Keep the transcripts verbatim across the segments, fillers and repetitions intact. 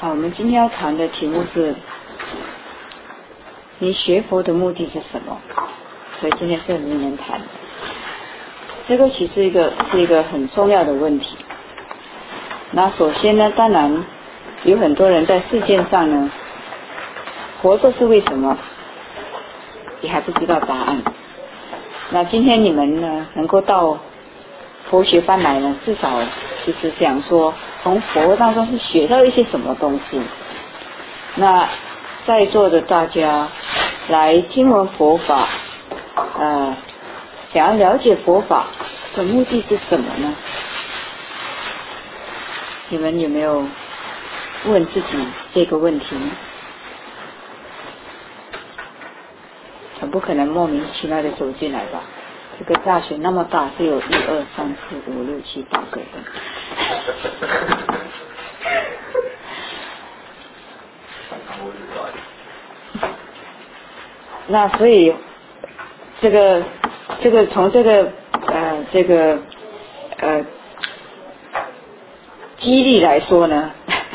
好，我们今天要谈的题目是你学佛的目的是什么？所以今天是名人谈。这个其实一个是一个很重要的问题。那首先呢，当然有很多人在世界上呢，活着是为什么，也还不知道答案。那今天你们呢，能够到佛学班来呢，至少就是想说，从佛当中是学到一些什么东西。那在座的大家来听闻佛法，呃，想要了解佛法的目的是什么呢？你们有没有问自己这个问题呢？总不可能莫名其妙的走进来吧？这个大学那么大，是有一二三四五六七八个人。那所以这个这个从这个呃这个呃激励来说呢，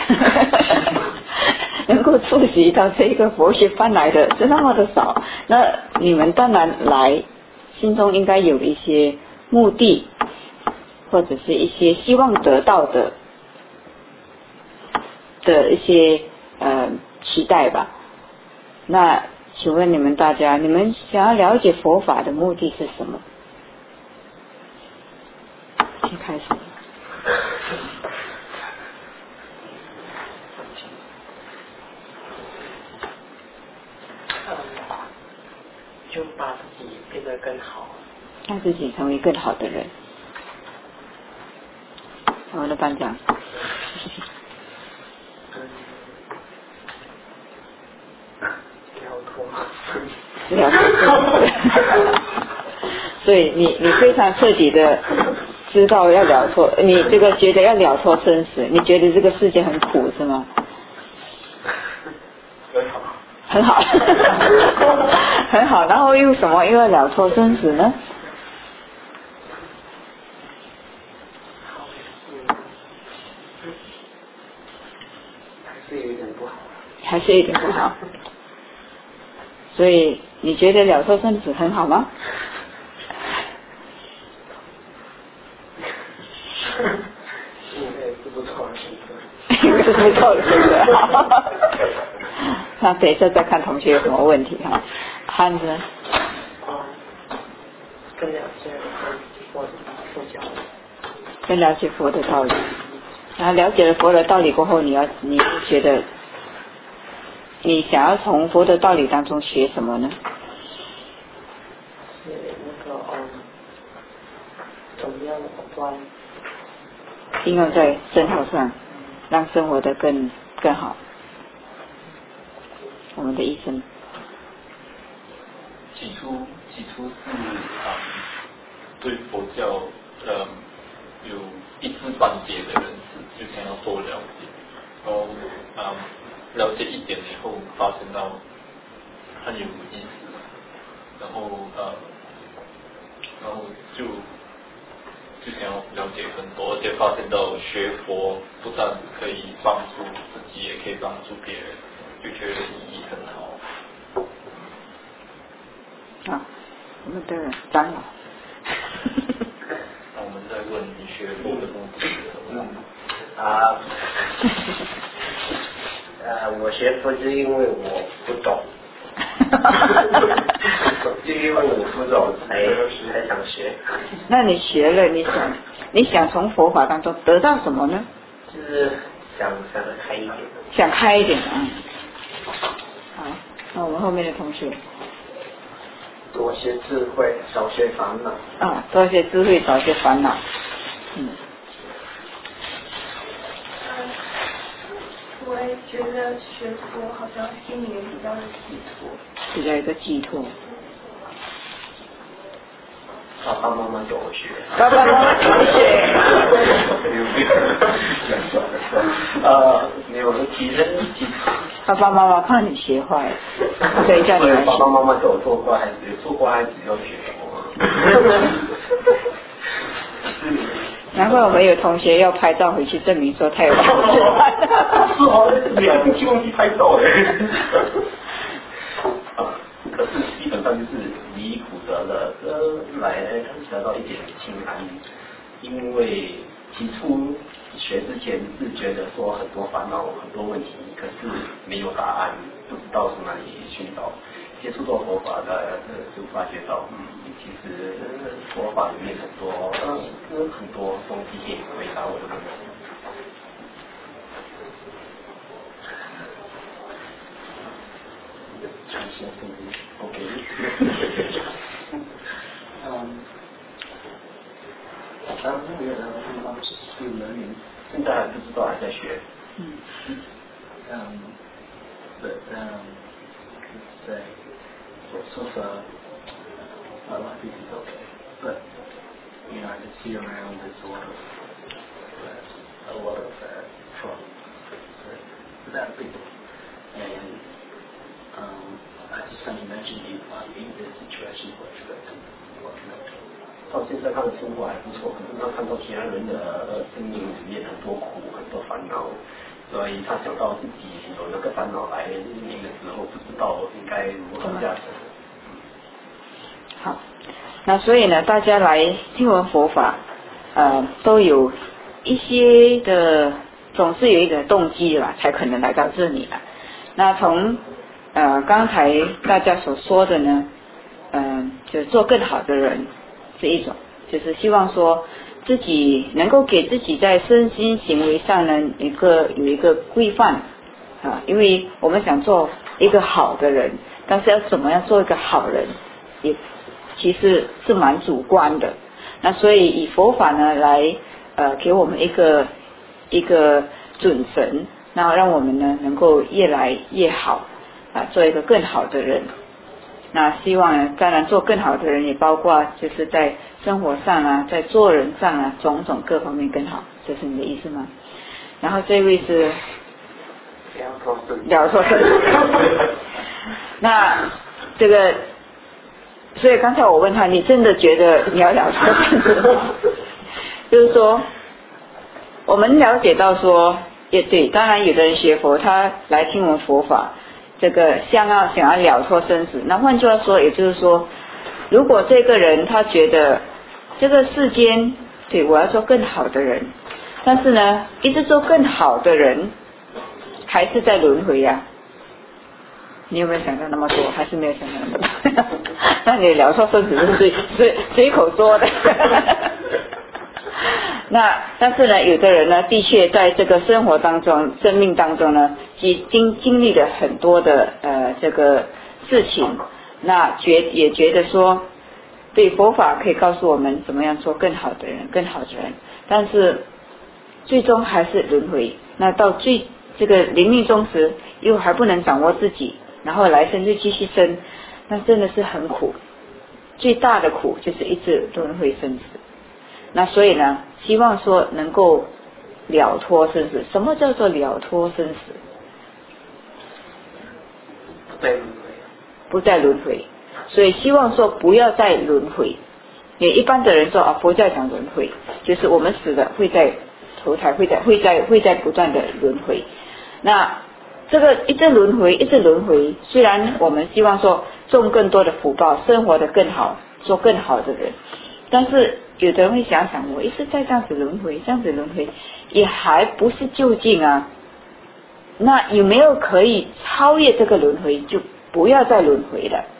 能够出席到这个佛学班来的是那么的少。那你们当然来，心中应该有一些目的，或者是一些希望得到的的一些呃期待吧。那请问你们大家，你们想要了解佛法的目的是什么？先开始。 就把自己变得更好， 让自己成为更好的人。我们的班长。了脱，所以你你非常彻底的知道要了脱，你这个觉得要了脱生死，你觉得这个世界很苦是吗？很好，很好，很好。然后又什么？又要了脱生死呢？ 还是有一点不好。 还是有点不好。所以你觉得了脱生死很好吗？ 应该是不错的选择。 应该是不错的选择。那等一下再看同学有什么问题哈。汉子。 更了解佛佛教。 更了解佛的道理。然后了解了佛的道理过后，你要你觉得你想要从佛的道理当中学什么呢？ 是那个嗯，怎么样观？ 应用在生活上，让生活的更更好。我们的医生。 起初，起初是嗯，对佛教嗯有一知半解的人士，就想要多了解，然后嗯了解一点以后，发现到很有意思，然后呃，然后就就想要了解更多，而且发现到学佛不但可以帮助自己，也可以帮助别人，就觉得意义很好。 啊，我们的长老。 那我们再问你学佛的目的是什么？ 啊，呃，我学佛是因为我不懂，就因为我不懂才才想学。 那你学了，你想你想从佛法当中得到什么呢？ 就是想想得开一点。 想开一点啊。好，那我们后面的同学。 多些智慧，少些烦恼。 啊，多些智慧，少些烦恼。嗯。 我也觉得学佛好像心里面比较有寄托。 比较有一个寄托。 爸爸妈妈给我学。 爸爸妈妈给我学。 呃，没有提升寄托。 爸爸妈妈怕你学坏，所以叫你来学。 爸爸妈妈给我做乖孩子，做乖孩子要学佛。 难怪我们有同学要拍照回去证明说他有吃完。 是哦，你还不去忘记拍照嘞。啊，可是基本上就是离苦得乐，呃，来得到一点清安，因为起初学之前是觉得说很多烦恼、很多问题，可是没有答案，不知道从哪里寻找。接触到佛法的，就发觉到，嗯，其实佛法里面很多，呃，很多东西可以回答我的问题。专心听 ，OK。嗯，当然没有那个地方是是人民，现在还不知道，还在学。嗯。嗯，对，嗯，对。So far, my life is okay, but you know, I can see around there's a lot of uh, a lot of uh, trouble for that people, and um, I just can't imagine if I'm in this situation, what should I do? What can I do? 到现在他的生活还不错，可是他看到其他人的呃生命里面很多苦，很多烦恼。所以他想到自己有那个烦恼来临的时候，不知道应该如何下手。 好，那所以呢，大家来听闻佛法，呃，都有一些的，总是有一个动机吧，才可能来到这里了。那从呃刚才大家所说的呢，嗯、呃，就做更好的人是一种，就是希望说。自己能够给自己在身心行为上呢一个有一个规范啊，因为我们想做一个好的人，但是要怎么样做一个好人，也其实是蛮主观的。那所以以佛法呢来呃给我们一个一个准绳，那让我们呢能够越来越好啊，做一个更好的人。那希望呢，当然做更好的人也包括就是在生活上啊，在做人上啊，种种各方面更好，这是你的意思吗？然后这位是了脱生死，那这个，所以刚才我问他，你真的觉得你要了脱生死吗？就是说，我们了解到说，也对，当然有的人学佛，他来听闻佛法。这个想要想要了脱生死，那换句话说，也就是说，如果这个人他觉得这个世间，对我要做更好的人，但是呢，一直做更好的人，还是在轮回呀、啊。你有没有想到那么多？还是没有想到那么多？那你了脱生死是随随随口说的。那但是呢，有的人呢，的确在这个生活当中、生命当中呢，经经经历了很多的呃这个事情，那觉也觉得说，对佛法可以告诉我们怎么样做更好的人、更好的人，但是最终还是轮回。那到最这个临命终时，又还不能掌握自己，然后来生就继续生，那真的是很苦。最大的苦就是一直轮回生死。那所以呢，希望说能够了脱生死。什么叫做了脱生死？ 不再轮回。 不再轮回。所以希望说不要再轮回。也一般的人说啊，佛教讲轮回，就是我们死了会在投胎，会在会在会在不断的轮回。那这个一直轮回，一直轮回。虽然我们希望说种更多的福报，生活得更好，做更好的人，但是有的人会想想，我一直在这样子轮回，这样子轮回也还不是究竟啊。那有没有可以超越这个轮回，就不要再轮回了？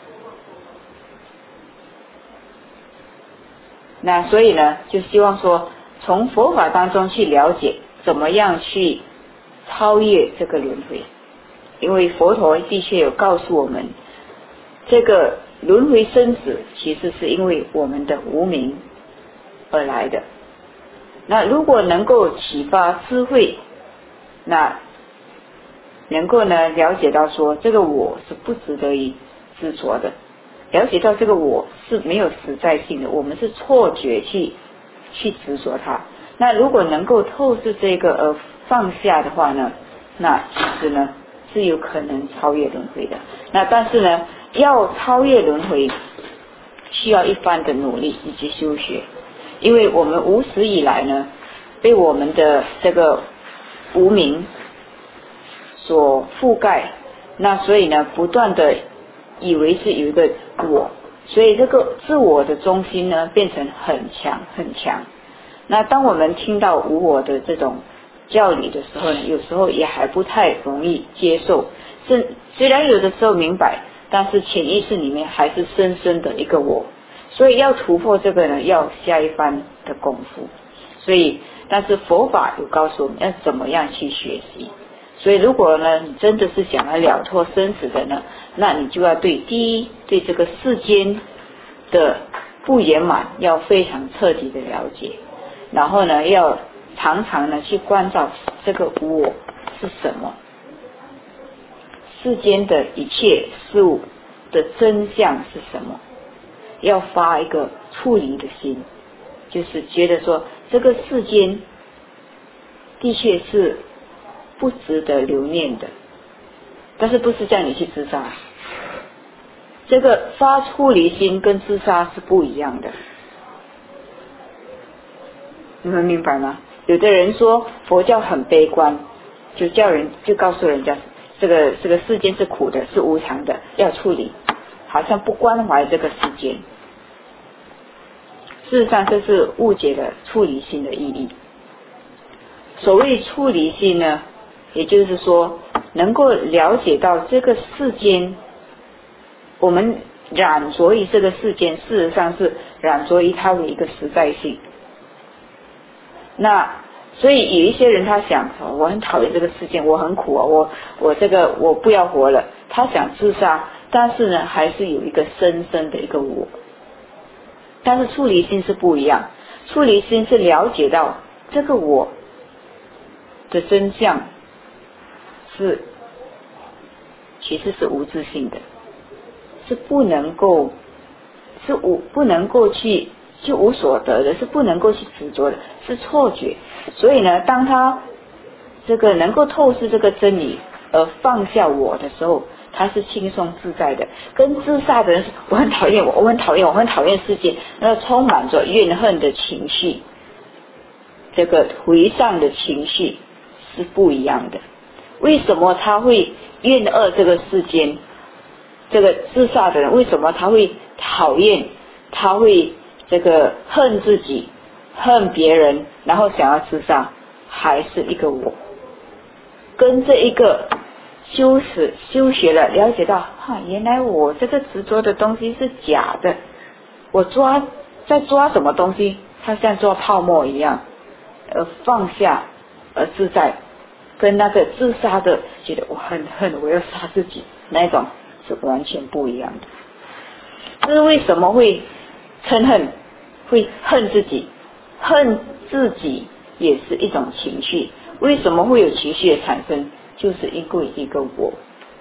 那所以呢，就希望说从佛法当中去了解怎么样去超越这个轮回。因为佛陀的确有告诉我们，这个轮回生死其实是因为我们的无明而来的。那如果能够启发智慧，那能够呢了解到说这个我是不值得于执着的，了解到这个我是没有实在性的，我们是错觉去去执着它。那如果能够透视这个而放下的话呢，那其实呢是有可能超越轮回的。那但是呢，要超越轮回需要一番的努力以及修学。 因为我们无始以来呢，被我们的这个无明所覆盖，那所以呢，不断的以为是有一个我，所以这个自我的中心呢，变成很强很强。那当我们听到无我的这种教理的时候呢，有时候也还不太容易接受，虽虽然有的时候明白，但是潜意识里面还是深深的一个我，所以要突破这个呢，要下一番的功夫。所以但是佛法有告诉我们要怎么样去学习，所以如果呢你真的是想要了脱生死的呢，那你就要对第一对这个世间的不圆满要非常彻底的了解，然后呢要常常呢去关照这个无我是什么，世间的一切事物的真相是什么，要发一个处离的心，就是觉得说这个世间的确是不值得留念的，但是不是叫你去自杀，这个发处离心跟自杀是不一样的，你们明白吗？有的人说佛教很悲观，就叫人就告诉人家这个这个世间是苦的，是无常的，要处理，好像不关怀这个世间。事实上这是误解了处离心的意义。所谓处离心呢，也就是说能够了解到这个世间，我们染着于这个世间，事实上是染着于它的一个实在性。那所以有一些人他想，哦，我很讨厌这个世界，我很苦啊，我我这个我不要活了，他想自杀，但是呢还是有一个深深的一个我。但是处离心是不一样，处离心是了解到这个我的真相是其实是无自性的，是不能够是无不能够去就无所得的，是不能够去执着的，是错觉。所以呢，当他这个能够透视这个真理而放下我的时候，他是轻松自在的。跟自杀的人是我很讨厌我，我很讨厌我，很讨厌世界，那充满着怨恨的情绪，这个回丧的情绪是不一样的。为什么他会怨恶这个世间？这个自杀的人为什么他会讨厌，他会这个恨自己，恨别人，然后想要自杀？还是一个我，跟这一个修持修学了，了解到哈，原来我这个执着的东西是假的，我抓在抓什么东西，它像抓泡沫一样，而放下而自在，跟那个自杀的觉得我很恨我要杀自己那种是完全不一样的。这是为什么会嗔恨，会恨自己，恨自己也是一种情绪。为什么会有情绪的产生？就是因为一个我。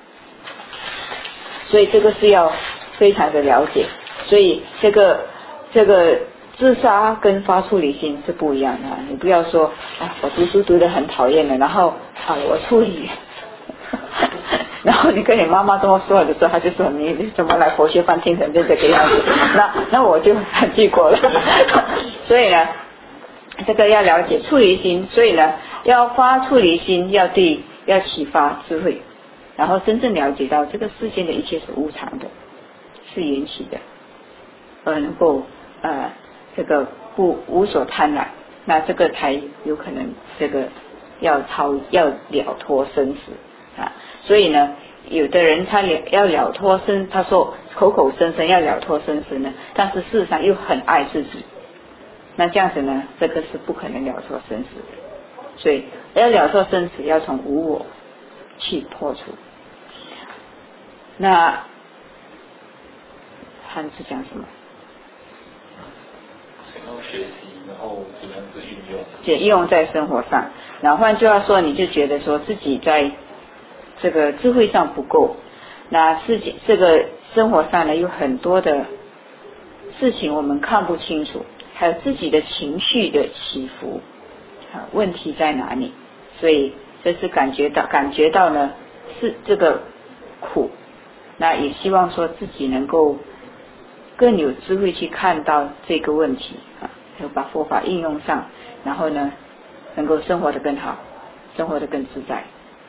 所以这个是要非常的了解。所以这个这个自杀跟发处离心是不一样的。你不要说啊，我读书读得很讨厌了，然后啊我处理然后你跟你妈妈这么说的时候，她就说你你怎么来佛学班听成这个样子，那那我就很记过了所以呢这个要了解处离心，所以呢要发处离心，要对要启发智慧，然后真正了解到这个世间的一切是无常的，是缘起的，而能够呃这个不无所贪婪，那这个才有可能这个要超要了脱生死啊。所以呢有的人他了要了脱生，他说口口声声要了脱生死呢，但是事实上又很爱自己，那这样子呢这个是不可能了脱生死的。所以要了脱生死，要从无我去破除。那汉字讲什么？ 想要学习，然后怎样子运用？ 就应用在生活上。然后换句话说，你就觉得说自己在这个智慧上不够，那事情这个生活上呢有很多的事情我们看不清楚，还有自己的情绪的起伏。问题在哪里？所以这是感觉到感觉到呢是这个苦，那也希望说自己能够更有智慧去看到这个问题啊， 就把佛法应用上，然后呢能够生活得更好，生活得更自在。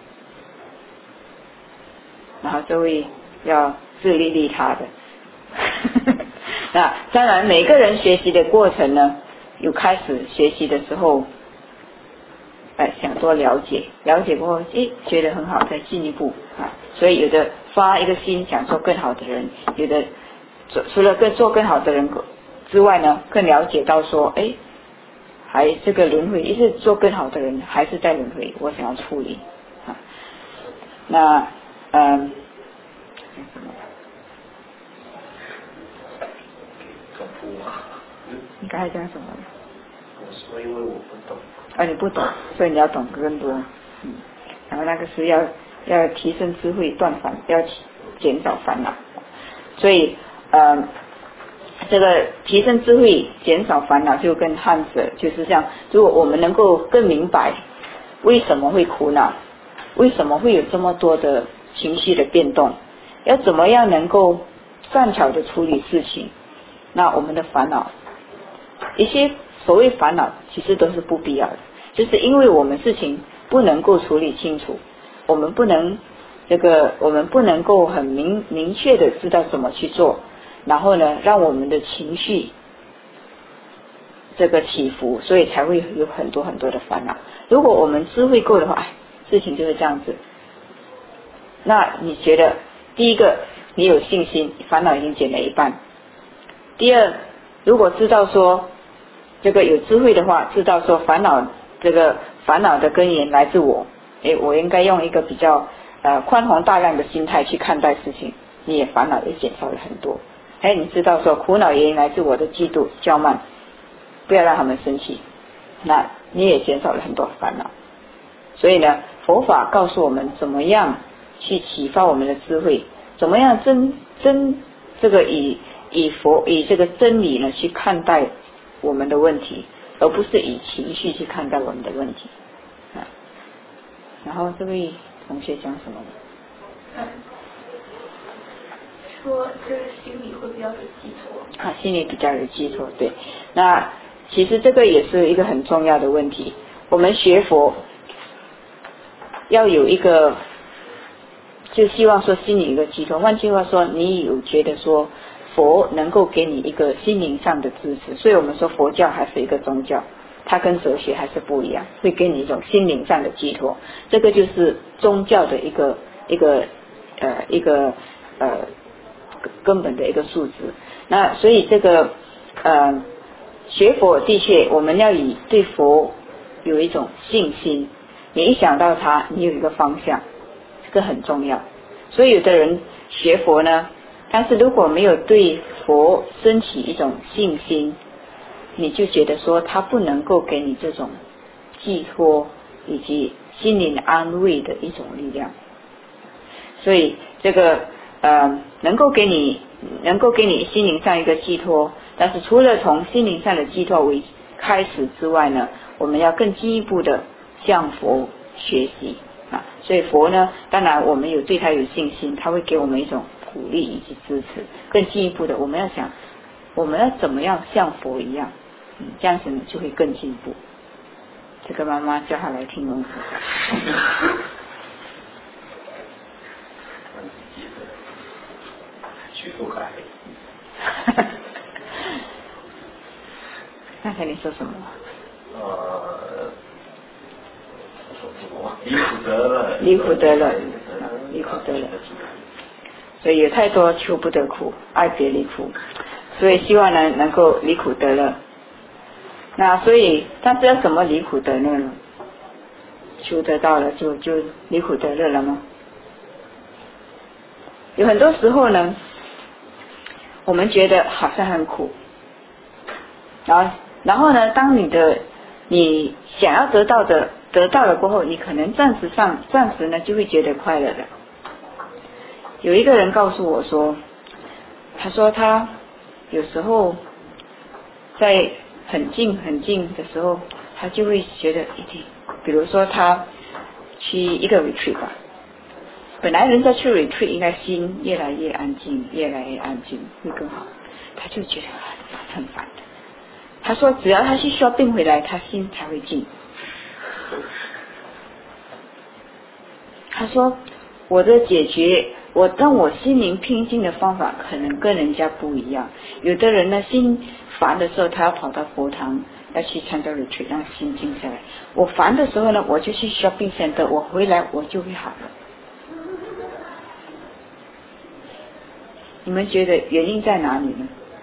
然后这位要自利利他的那当然每个人学习的过程呢，有开始学习的时候哎，想多了解，了解过后诶觉得很好，再进一步啊。所以有的发一个心想做更好的人，有的除了更做更好的人之外呢，更了解到说诶还这个轮回，一直做更好的人还是在轮回，我想要处理啊。那嗯总部啊， 你刚才讲什么？ 我说因为我不懂。 啊，你不懂，所以你要懂更多。嗯，然后那个是要要提升智慧，断烦，要减少烦恼。所以呃，这个提升智慧，减少烦恼，就跟汉者就是这样。如果我们能够更明白为什么会苦恼，为什么会有这么多的情绪的变动，要怎么样能够善巧的处理事情，那我们的烦恼，一些所谓烦恼其实都是不必要的，就是因为我们事情不能够处理清楚，我们不能这个我们不能够很明明确的知道怎么去做，然后呢让我们的情绪这个起伏，所以才会有很多很多的烦恼。如果我们智慧够的话，事情就是这样子。那你觉得第一个你有信心，烦恼已经减了一半。第二，如果知道说这个有智慧的话，知道说烦恼这个烦恼的根源来自我，诶，我应该用一个比较呃宽宏大量的心态去看待事情，你也烦恼也减少了很多。哎，你知道说苦恼原因来自我的嫉妒骄慢，不要让他们生气，那你也减少了很多烦恼。所以呢，佛法告诉我们怎么样去启发我们的智慧，怎么样真真这个以以佛以这个真理呢去看待我们的问题，而不是以情绪去看待我们的问题啊。然后这位同学讲什么？ 嗯，说这个心里会比较有寄托。 啊，心里比较有寄托，对。那其实这个也是一个很重要的问题。我们学佛要有一个，就希望说心里有一个寄托。换句话说，你有觉得说佛能够给你一个心灵上的支持，所以我们说佛教还是一个宗教，它跟哲学还是不一样，会给你一种心灵上的寄托。这个就是宗教的一个一个呃一个呃根本的一个素质。那所以这个呃学佛的确我们要以对佛有一种信心，你一想到它你有一个方向，这个很重要。所以有的人学佛呢，但是如果没有对佛升起一种信心，你就觉得说他不能够给你这种寄托以及心灵安慰的一种力量。所以这个呃能够给你能够给你心灵上一个寄托，但是除了从心灵上的寄托为开始之外呢，我们要更进一步的向佛学习啊。所以佛呢，当然我们有对他有信心，他会给我们一种鼓励以及支持。更进一步的，我们要想我们要怎么样像佛一样，嗯，这样子呢就会更进步。这个妈妈叫他来听龙佛去不开。 刚才你说什么？ 呃，离苦得乐， 离苦得乐，离苦得乐。所以有太多求不得苦，爱别离苦，所以希望呢能够离苦得乐。那所以，但是要怎么离苦得乐呢？求得到了就就离苦得乐了吗？有很多时候呢，我们觉得好像很苦，然后然后呢，当你的你想要得到的得到了过后，你可能暂时上暂时呢就会觉得快乐的。有一个人告诉我说，他说他有时候在很静很静的时候，他就会觉得一定，比如说他去一个 retreat 吧，本来人家去 retreat 应该心越来越安静，越来越安静会更好，他就觉得很烦很烦的。 他说只要他去shopping回来，他心才会静。他说我的解决，我让我心灵平静的方法可能跟人家不一样。有的人呢心烦的时候，他要跑到佛堂，要去参加 retreat， 让心静下来。我烦的时候呢，我就去 shopping center， 我回来我就会好了。你们觉得原因在哪里呢？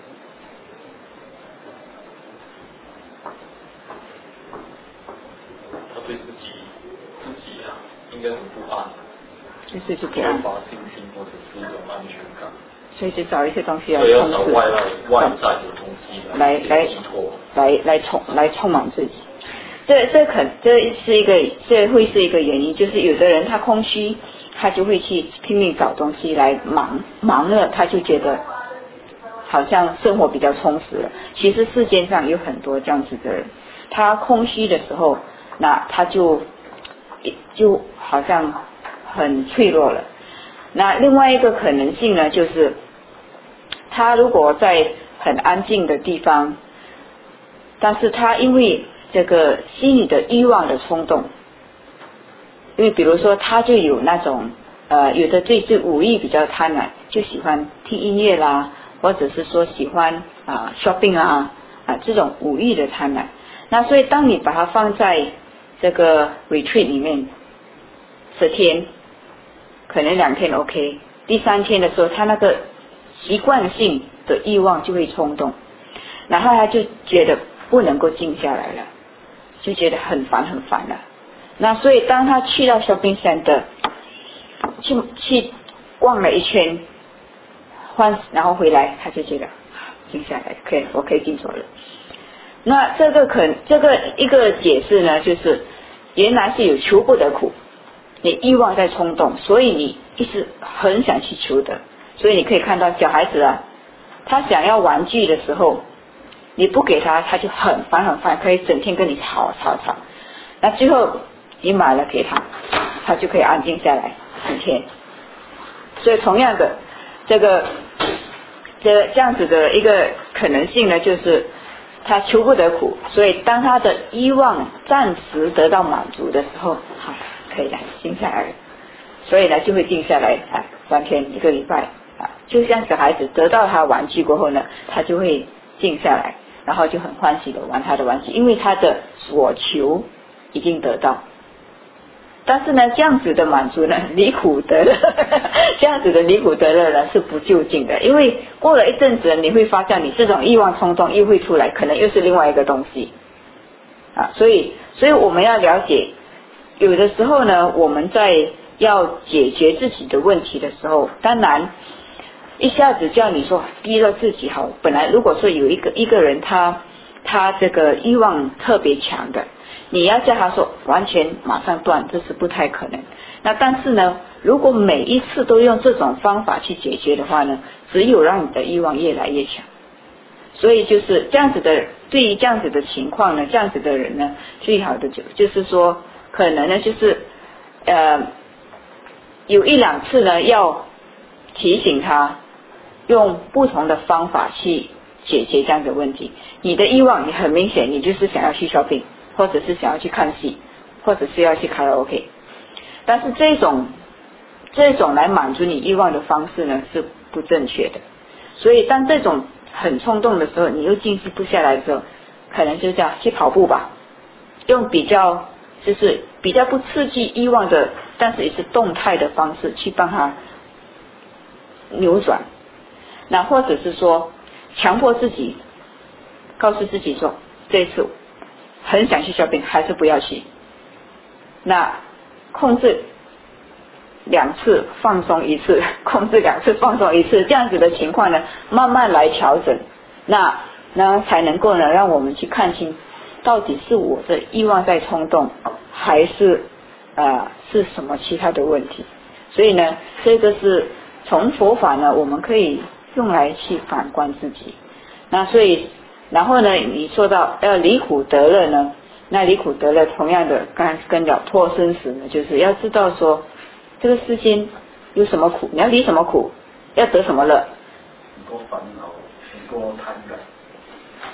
他对自己自己啊，应该很不安， 就是就不安， 缺乏信心或者是一种安全感， 所以就找一些东西来所以要充实， 找外来外在的东西来来寄托， 来来充来充满自己。这这可这是一个这会是一个原因，就是有的人他空虚，他就会去拼命找东西来忙，忙了他就觉得好像生活比较充实了。其实世界上有很多这样子的人，他空虚的时候，那他就就好像很脆弱了。那另外一个可能性呢，就是他如果在很安静的地方，但是他因为这个心里的欲望的冲动，因为比如说他就有那种呃，有的对对武艺比较贪婪，就喜欢听音乐啦，或者是说喜欢啊、呃、shopping 啊啊这种武艺的贪婪。那所以当你把它放在这个 retreat 里面十天，可能两天 OK， 第三天的时候他那个习惯性的欲望就会冲动，然后他就觉得不能够静下来了，就觉得很烦很烦了。那所以当他去到 shopping center 去去逛了一圈，换然后回来，他就觉得静下来，可以我可以静坐了。那这个可这个一个解释呢，就是原来是有求不得苦，你欲望在冲动，所以你一直很想去求得。所以你可以看到小孩子啊，他想要玩具的时候，你不给他，他就很烦很烦，可以整天跟你吵吵吵。那最后你买了给他，他就可以安静下来几天。所以同样的，这个这个这样子的一个可能性呢，就是他求不得苦，所以当他的欲望暂时得到满足的时候，好，可以了，静下来了。所以呢，就会静下来啊，三天一个礼拜啊，就像小孩子得到他玩具过后呢，他就会静下来，然后就很欢喜的玩他的玩具，因为他的所求已经得到。但是呢，这样子的满足呢，离苦得乐，这样子的离苦得乐呢是不究竟的，因为过了一阵子，你会发现你这种欲望冲动又会出来，可能又是另外一个东西啊。所以，所以我们要了解，有的时候呢，我们在要解决自己的问题的时候，当然一下子叫你说逼着自己好，本来如果说有一个一个人他他这个欲望特别强的，你要叫他说完全马上断，这是不太可能。那但是呢，如果每一次都用这种方法去解决的话呢，只有让你的欲望越来越强。所以就是这样子的，对于这样子的情况呢，这样子的人呢，最好的就就是说，可能呢就是呃有一两次呢要提醒他用不同的方法去解决这样的问题。你的欲望，你很明显，你就是想要去 shopping， 或者是想要去看戏，或者是要去卡拉 OK。但是这种这种来满足你欲望的方式呢是不正确的。所以当这种很冲动的时候，你又静息不下来的时候，可能就这样去跑步吧，用比较就是比较不刺激欲望的，但是也是动态的方式去帮他扭转。那或者是说强迫自己，告诉自己说这一次很想去 shopping， 还是不要去。那控制两次放松一次，控制两次放松一次，这样子的情况呢，慢慢来调整，那那才能够呢让我们去看清到底是我的欲望在冲动，还是呃是什么其他的问题。所以呢，这个是从佛法呢，我们可以用来去反观自己。那所以然后呢，你说到要离苦得乐呢，那离苦得乐同样的刚跟了脱生死呢，就是要知道说这个世间有什么苦，你要离什么苦，要得什么乐。 很多烦恼，很多贪婪，很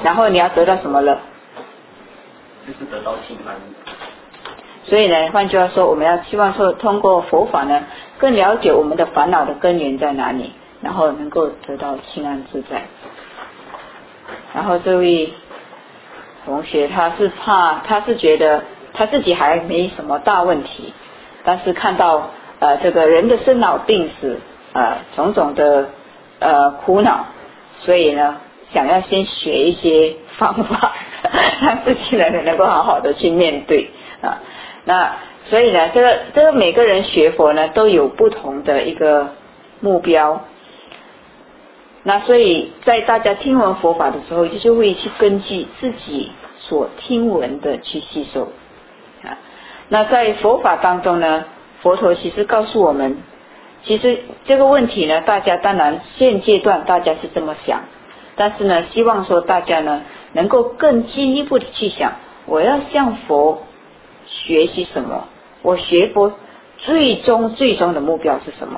然后你要得到什么乐？ 就是得到清安。 所以呢，换句话说，我们要希望说，通过佛法呢，更了解我们的烦恼的根源在哪里，然后能够得到清安自在。然后这位同学他是怕，他是觉得他自己还没什么大问题，但是看到呃这个人的生老病死，呃种种的呃苦恼，所以呢想要先学一些方法，让自己能能够好好的去面对啊。那所以呢，这个这个每个人学佛呢都有不同的一个目标。那所以在大家听闻佛法的时候，就会去根据自己所听闻的去吸收啊。那在佛法当中呢，佛陀其实告诉我们，其实这个问题呢，大家当然现阶段大家是这么想，但是呢，希望说大家呢能够更进一步的去想，我要向佛学习什么？我学佛最终最终的目标是什么？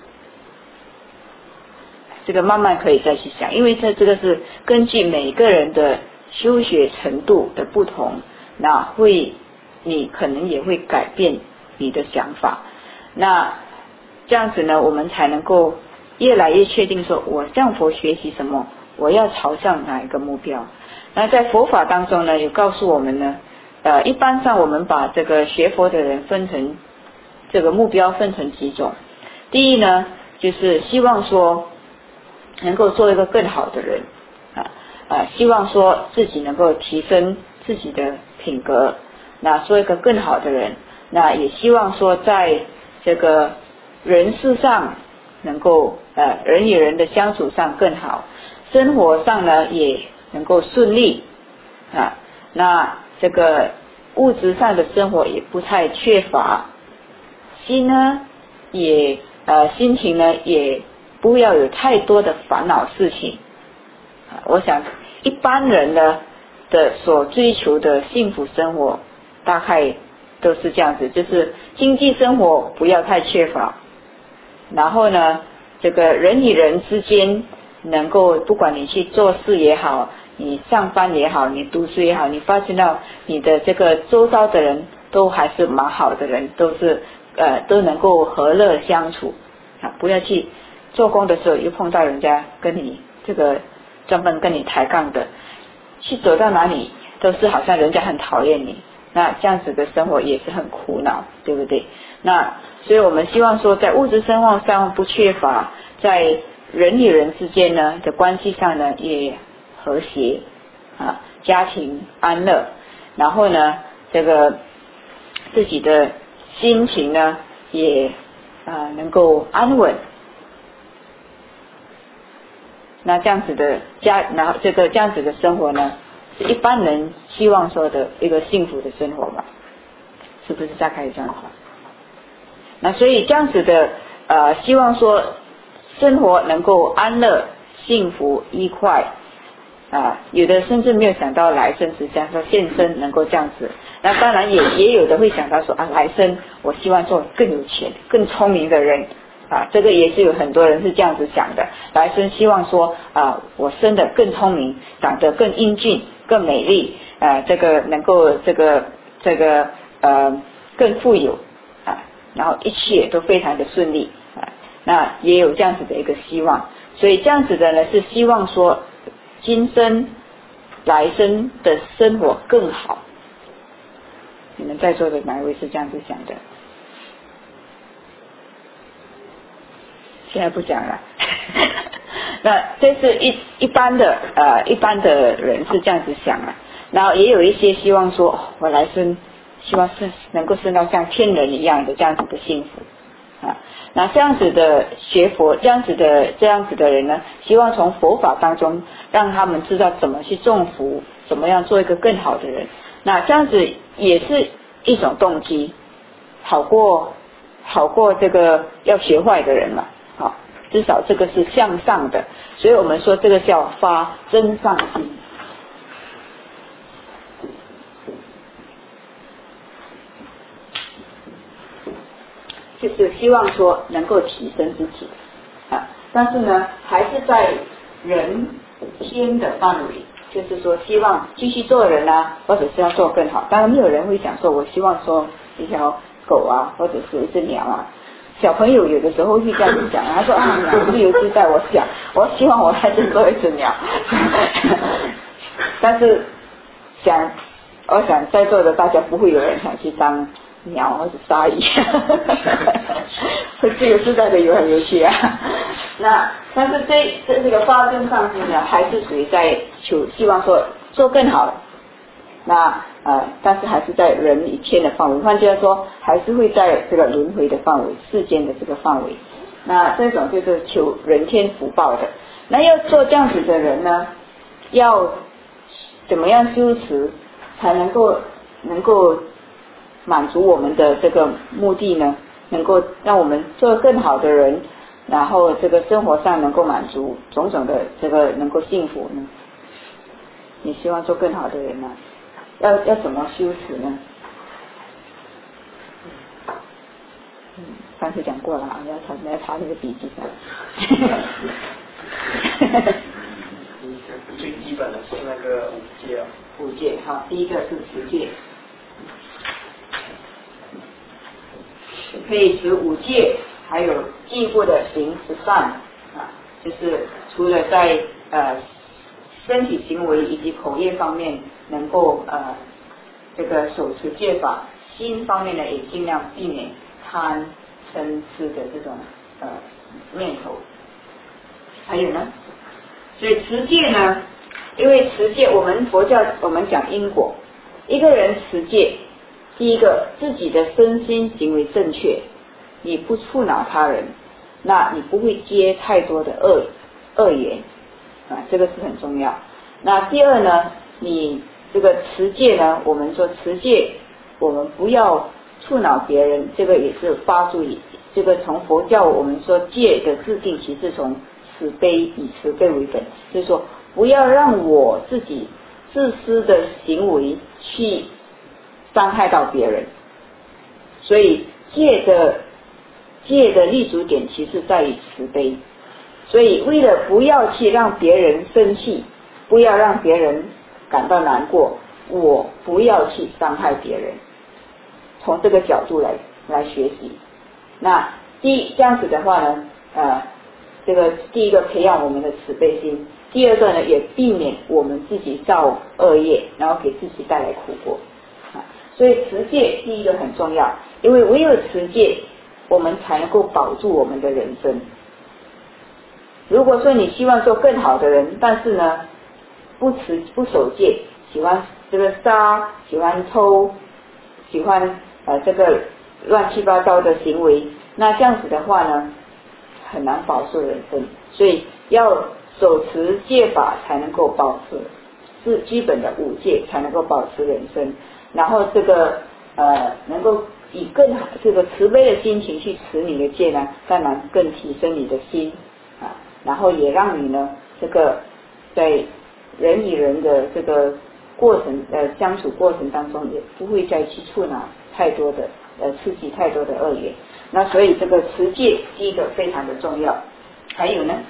这个慢慢可以再去想，因为这这个是根据每个人的修学程度的不同，那会你可能也会改变你的想法。那这样子呢，我们才能够越来越确定说，我向佛学习什么，我要朝向哪一个目标。那在佛法当中呢，也告诉我们呢，呃，一般上我们把这个学佛的人分成这个目标分成几种。第一呢，就是希望说能够做一个更好的人啊啊，希望说自己能够提升自己的品格，那做一个更好的人，那也希望说在这个人事上能够呃人与人的相处上更好，生活上呢也能够顺利啊，那这个物质上的生活也不太缺乏，心呢也呃心情呢也不要有太多的烦恼事情。我想一般人呢的所追求的幸福生活大概都是这样子，就是经济生活不要太缺乏，然后呢这个人与人之间能够，不管你去做事也好，你上班也好，你读书也好，你发现到你的这个周遭的人都还是蛮好的人，都是呃都能够和乐相处啊，不要去做工的时候又碰到人家跟你这个专门跟你抬杠的，去走到哪里都是好像人家很讨厌你，那这样子的生活也是很苦恼，对不对？那所以我们希望说在物质生活上不缺乏，在人与人之间呢的关系上呢也和谐啊，家庭安乐，然后呢这个自己的心情呢也啊能够安稳，那这样子的家，然后这个这样子的生活呢是一般人希望说的一个幸福的生活嘛，是不是大概这样子？那所以这样子的呃希望说生活能够安乐幸福愉快啊，有的甚至没有想到来生是想说现生能够这样子，那当然也也有的会想到说啊，来生我希望做更有钱更聪明的人啊，这个也是有很多人是这样子想的，来生希望说啊，我生得更聪明，长得更英俊更美丽啊，这个能够这个这个呃更富有啊，然后一切都非常的顺利啊，那也有这样子的一个希望，所以这样子的呢是希望说今生来生的生活更好。你们在座的哪一位是这样子想的？现在不讲了那这是一一般的呃一般的人是这样子想啊，然后也有一些希望说、哦、我来生希望是能够升到像天人一样的这样子的幸福啊，那这样子的学佛这样子的这样子的人呢，希望从佛法当中让他们知道怎么去种福，怎么样做一个更好的人，那这样子也是一种动机，好过好过这个要学坏的人嘛，好，至少这个是向上的，所以我们说这个叫发真上心。就是希望说能够提升自己啊，但是呢还是在人天的范围就是说希望继续做人啊，或者是要做更好。当然没有人会想说我希望说一条狗啊，或者是一只鸟啊。小朋友有的时候会这样子讲，他说啊，鸟自由自在，我想我希望我还是做一只鸟。但是想我想在座的大家不会有人想去当鸟或者鲨鱼，会自由自在的游来游去啊。那但是这这这个发正上心呢，还是属于在求希望说做更好。那呃，但是还是在人一天的范围，换句话说，还是会在这个轮回的范围、世间的这个范围。那这种就是求人天福报的。那要做这样子的人呢，要怎么样修持才能够能够满足我们的这个目的呢？能够让我们做更好的人，然后这个生活上能够满足种种的这个能够幸福呢？你希望做更好的人呢？要要怎么修持呢？嗯，上次讲过了，你要查你要查那个笔记上。 最基本的是那个五戒啊。 五戒哈，第一个是持戒，可以持五戒，还有进一步的行十善啊，就是除了在呃身体行为以及口业方面能够呃这个守持戒法，心方面呢也尽量避免贪嗔痴的这种呃念头。还有呢，所以持戒呢，因为持戒我们佛教我们讲因果，一个人持戒，第一个自己的身心行为正确，你不触恼他人，那你不会接太多的恶恶言啊，这个是很重要。那第二呢，你这个持戒呢，我们说持戒，我们不要触恼别人，这个也是发出这个从佛教我们说戒的制定，其实从慈悲以慈悲为本，就是说不要让我自己自私的行为去伤害到别人。所以戒的戒的立足点其实在于慈悲，所以为了不要去让别人生气，不要让别人感到难过，我不要去伤害别人，从这个角度来来学习。那第一这样子的话呢，呃，这个第一个培养我们的慈悲心，第二个呢也避免我们自己造恶业，然后给自己带来苦果啊。所以持戒第一个很重要，因为唯有持戒，我们才能够保住我们的人生。如果说你希望做更好的人，但是呢不持不守戒，喜欢这个杀，喜欢偷，喜欢呃这个乱七八糟的行为，那这样子的话呢，很难保住人生。所以要守持戒法才能够保持，是基本的五戒才能够保持人生。然后这个呃能够以更好这个慈悲的心情去持你的戒呢，当然更提升你的心啊，然后也让你呢这个在人与人的这个过程呃相处过程当中，也不会再去触恼太多的呃刺激太多的恶缘。那所以这个持戒第一个非常的重要。还有呢，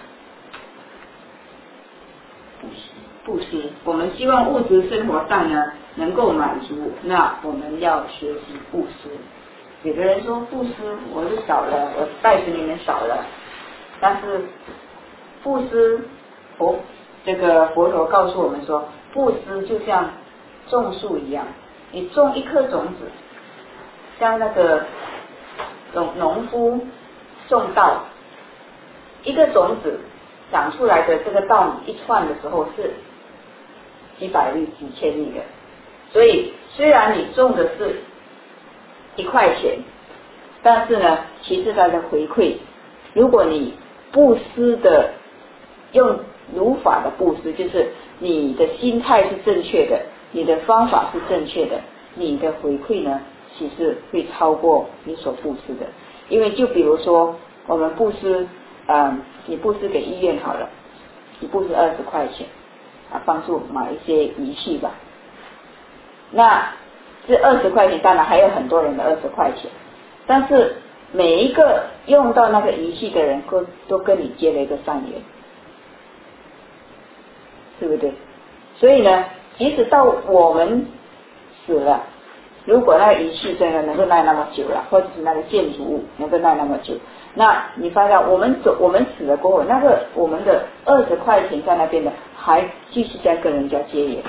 布施，我们希望物质生活上呢能够满足，那我们要学习布施。有的人说布施我是少了，我袋子里面少了，但是布施佛这个佛陀告诉我们说，布施就像种树一样，你种一颗种子，像那个农农夫种稻，一个种子长出来的这个稻米一串的时候是几百粒几千粒的，所以虽然你种的是一块钱，但是呢其实它的回馈，如果你布施的用如法的布施，就是你的心态是正确的，你的方法是正确的，你的回馈呢其实会超过你所布施的。因为就比如说我们布施呃，你布施给医院好了，你布施二十块钱啊，帮助买一些仪器吧，那这二十块钱当然还有很多人的二十块钱，但是每一个用到那个仪器的人都都跟你结了一个善缘，对不对？ 所以呢，即使到我们死了，如果那个仪器真的能够耐那么久了，或者是那个建筑物能够耐那么久，那你发现我们走，我们死了过后，那个我们的二十块钱在那边的，还继续在跟人家结缘。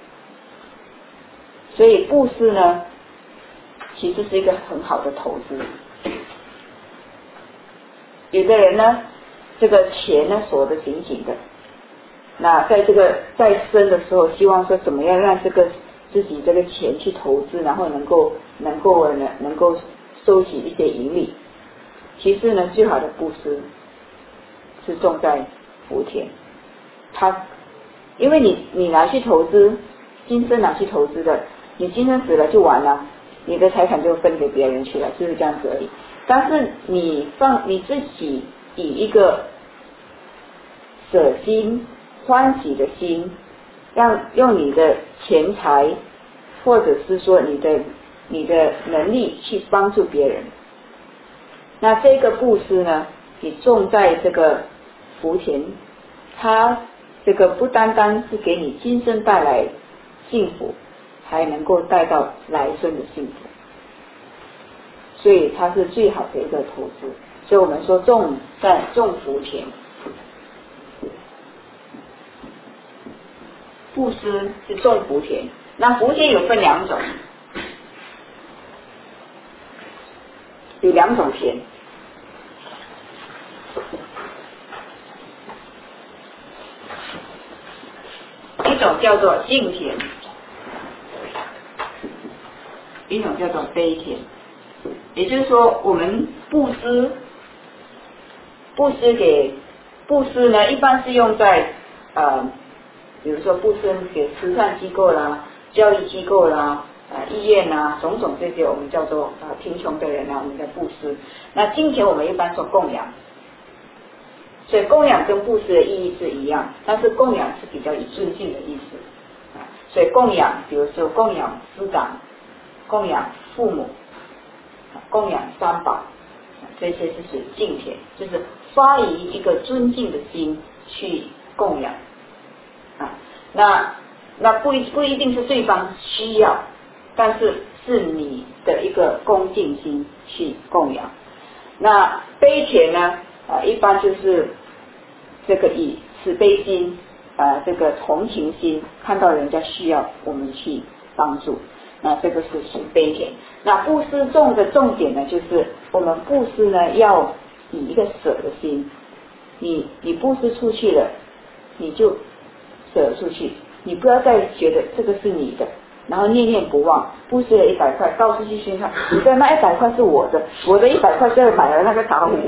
所以布施呢，其实是一个很好的投资。有的人呢，这个钱呢锁得紧紧的，那在这个在生的时候，希望说怎么样让这个自己这个钱去投资，然后能够能够呢能够收集一些盈利。其实呢，最好的布施是种在福田。他因为你你拿去投资，今生拿去投资的，你今生死了就完了，你的财产就分给别人去了，就是这样子而已。但是你放你自己以一个舍心欢喜的心，让用你的钱财或者是说你的你的能力去帮助别人，那这个布施呢，你种在这个福田，它这个不单单是给你今生带来幸福，还能够带到来生的幸福，所以它是最好的一个投资。所以我们说种在种福田，布施是种福田。那福田有分两种，有两种田，一种叫做净田，一种叫做悲田。也就是说，我们布施，布施给布施呢，一般是用在呃，比如说布施给慈善机构啦、教育机构啦、呃医院啦，种种这些我们叫做呃贫穷的人啊，我们在布施。那金钱我们一般说供养，所以供养跟布施的意义是一样，但是供养是比较以尊敬的意思啊。所以供养，比如说供养师长、供养父母、供养三宝，这些是属于敬田，就是发于一个尊敬的心去供养啊。那那不一不一定是对方需要，但是是你的一个恭敬心去供养。那悲田呢，啊，一般就是这个以慈悲心啊，这个同情心，看到人家需要，我们去帮助。那这个是属悲田。那布施种的重点呢，就是我们布施呢要以一个舍的心，你你布施出去了，你就舍出去，你不要再觉得这个是你的，然后念念不忘，布施了一百块，到处去宣传，你的那一百块是我的，我的一百块是买了那个茶壶。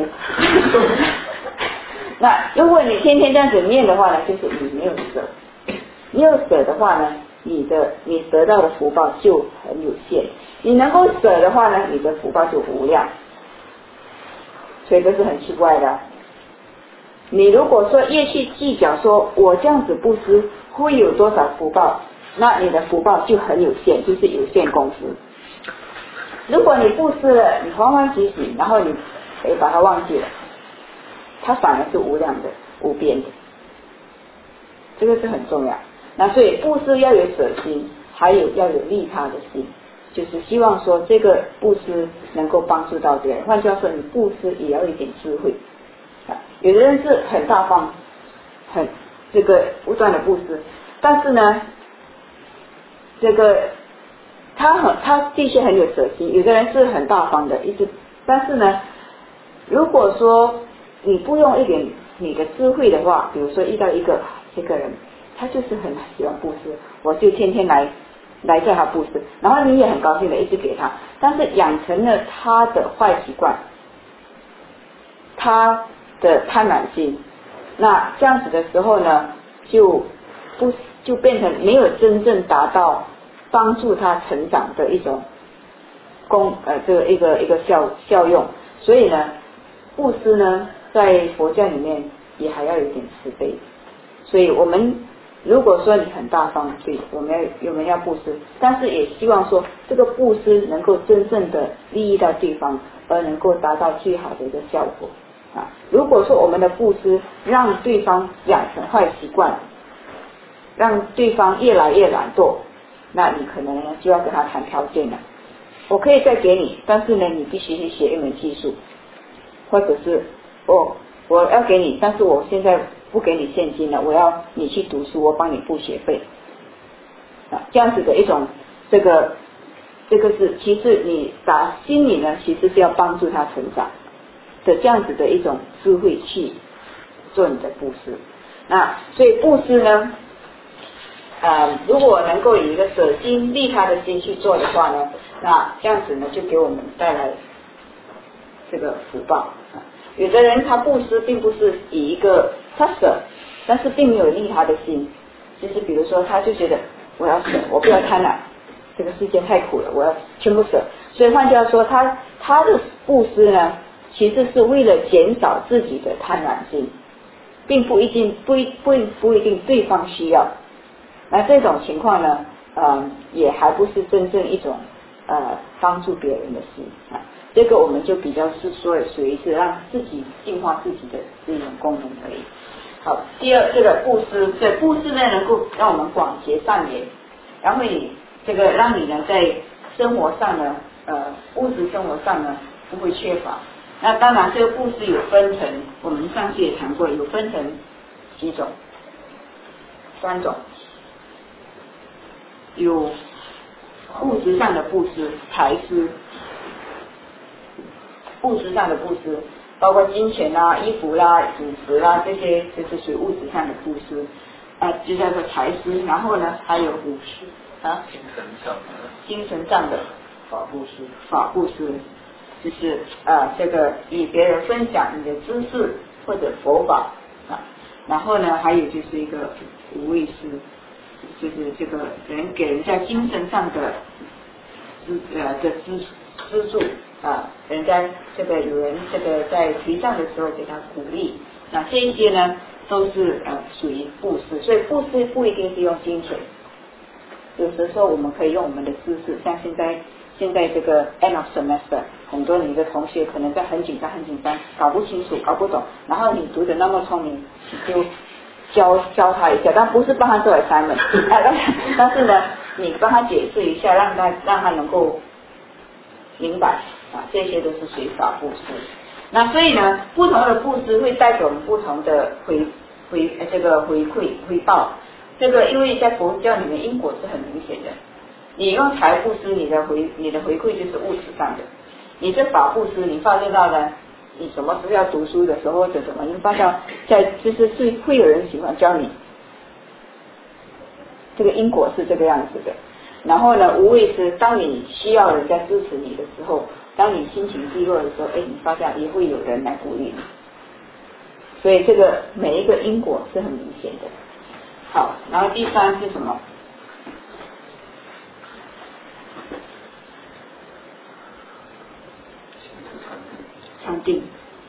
那如果你天天这样子念的话呢，就是你没有舍，没有舍的话呢，你的你得到的福报就很有限，你能够舍的话呢，你的福报就无量，所以这是很奇怪的。你如果说越去计较说我这样子布施会有多少福报，那你的福报就很有限，就是有限公司。如果你布施了，你欢欢喜喜，然后你诶把它忘记了，它反而是无量的、无边的，这个是很重要。那所以布施要有舍心，还有要有利他的心，就是希望说这个布施能够帮助到别人。换句话说，你布施也要有一点智慧啊。有的人是很大方，很这个不断的布施，但是呢，这个他很他的确很有舍心。有的人是很大方的，一直，但是呢，如果说你不用一点你的智慧的话，比如说遇到一个这个人，他就是很喜欢布施，我就天天来来叫他布施，然后你也很高兴的一直给他，但是养成了他的坏习惯，他的贪婪心，那这样子的时候呢，就不就变成没有真正达到帮助他成长的一种功呃这个一个一个效效用。所以呢，布施呢在佛教里面也还要有点慈悲。所以我们如果说你很大方，对，我们要我们要布施，但是也希望说这个布施能够真正的利益到对方，而能够达到最好的一个效果啊。如果说我们的布施让对方养成坏习惯， 让对方越来越懒惰，那你可能呢就要跟他谈条件了。我可以再给你，但是呢你必须去学一门技术，或者是我我要给你，但是我现在不给你现金了，我要你去读书，我帮你付学费啊，这样子的一种这个这个是其实你打心里呢其实是要帮助他成长的这样子的一种智慧去做你的布施。那所以布施呢呃，如果能够以一个舍心利他的心去做的话呢，那这样子呢就给我们带来这个福报。有的人他布施并不是以一个他舍，但是并没有利他的心，就是比如说他就觉得我要舍，我不要贪婪，这个世界太苦了，我要全部舍。所以换句话说，他他的布施呢其实是为了减少自己的贪婪心，并不一定不一不不一定对方需要。那这种情况呢呃也还不是真正一种呃帮助别人的心啊，这个我们就比较是说属于是让自己净化自己的这种功能而已。好，第二这个布施，对布施呢能够让我们广结善缘，然后你这个让你呢在生活上呢呃物质生活上呢不会缺乏。那当然这个布施有分成，我们上次也谈过，有分成几种，三种，有物质上的布施，财施，物质上的布施包括金钱啦、衣服啦、饮食啦，这些就是属于物质上的布施啊，就叫做财施。然后呢还有布施啊， 精神上的精神上的法布施， 法布施就是啊这个与别人分享你的知识或者佛法啊。然后呢还有就是一个无畏施，就是这个人给人家精神上的资呃的资资助啊，人家这个有人这个在垂障的时候给他鼓励，那这一些呢都是呃属于布施。所以布施不一定是用金钱，有的时候我们可以用我们的知识，像现在现在这个 end of semester， 很多你的同学可能在很紧张很紧张，搞不清楚搞不懂，然后你读得那么聪明，就教教他一下，但不是帮他做 assignment， 但是呢你帮他解释一下，让他让他能够明白啊，这些都是属于法布施。那所以呢不同的布施会带给我们不同的回回这个回馈回报。这个因为在佛教里面因果是很明显的，你用财布施，你的回你的回馈就是物质上的，你这法布施，你发现到呢你什么时候要读书的时候或者什么，你发现在就是是会有人喜欢教你，这个因果是这个样子的。然后呢无畏是当你需要人家支持你的时候，当你心情低落的时候，哎，你发现也会有人来鼓励你，所以这个每一个因果是很明显的。好，然后第三是什么？禅定。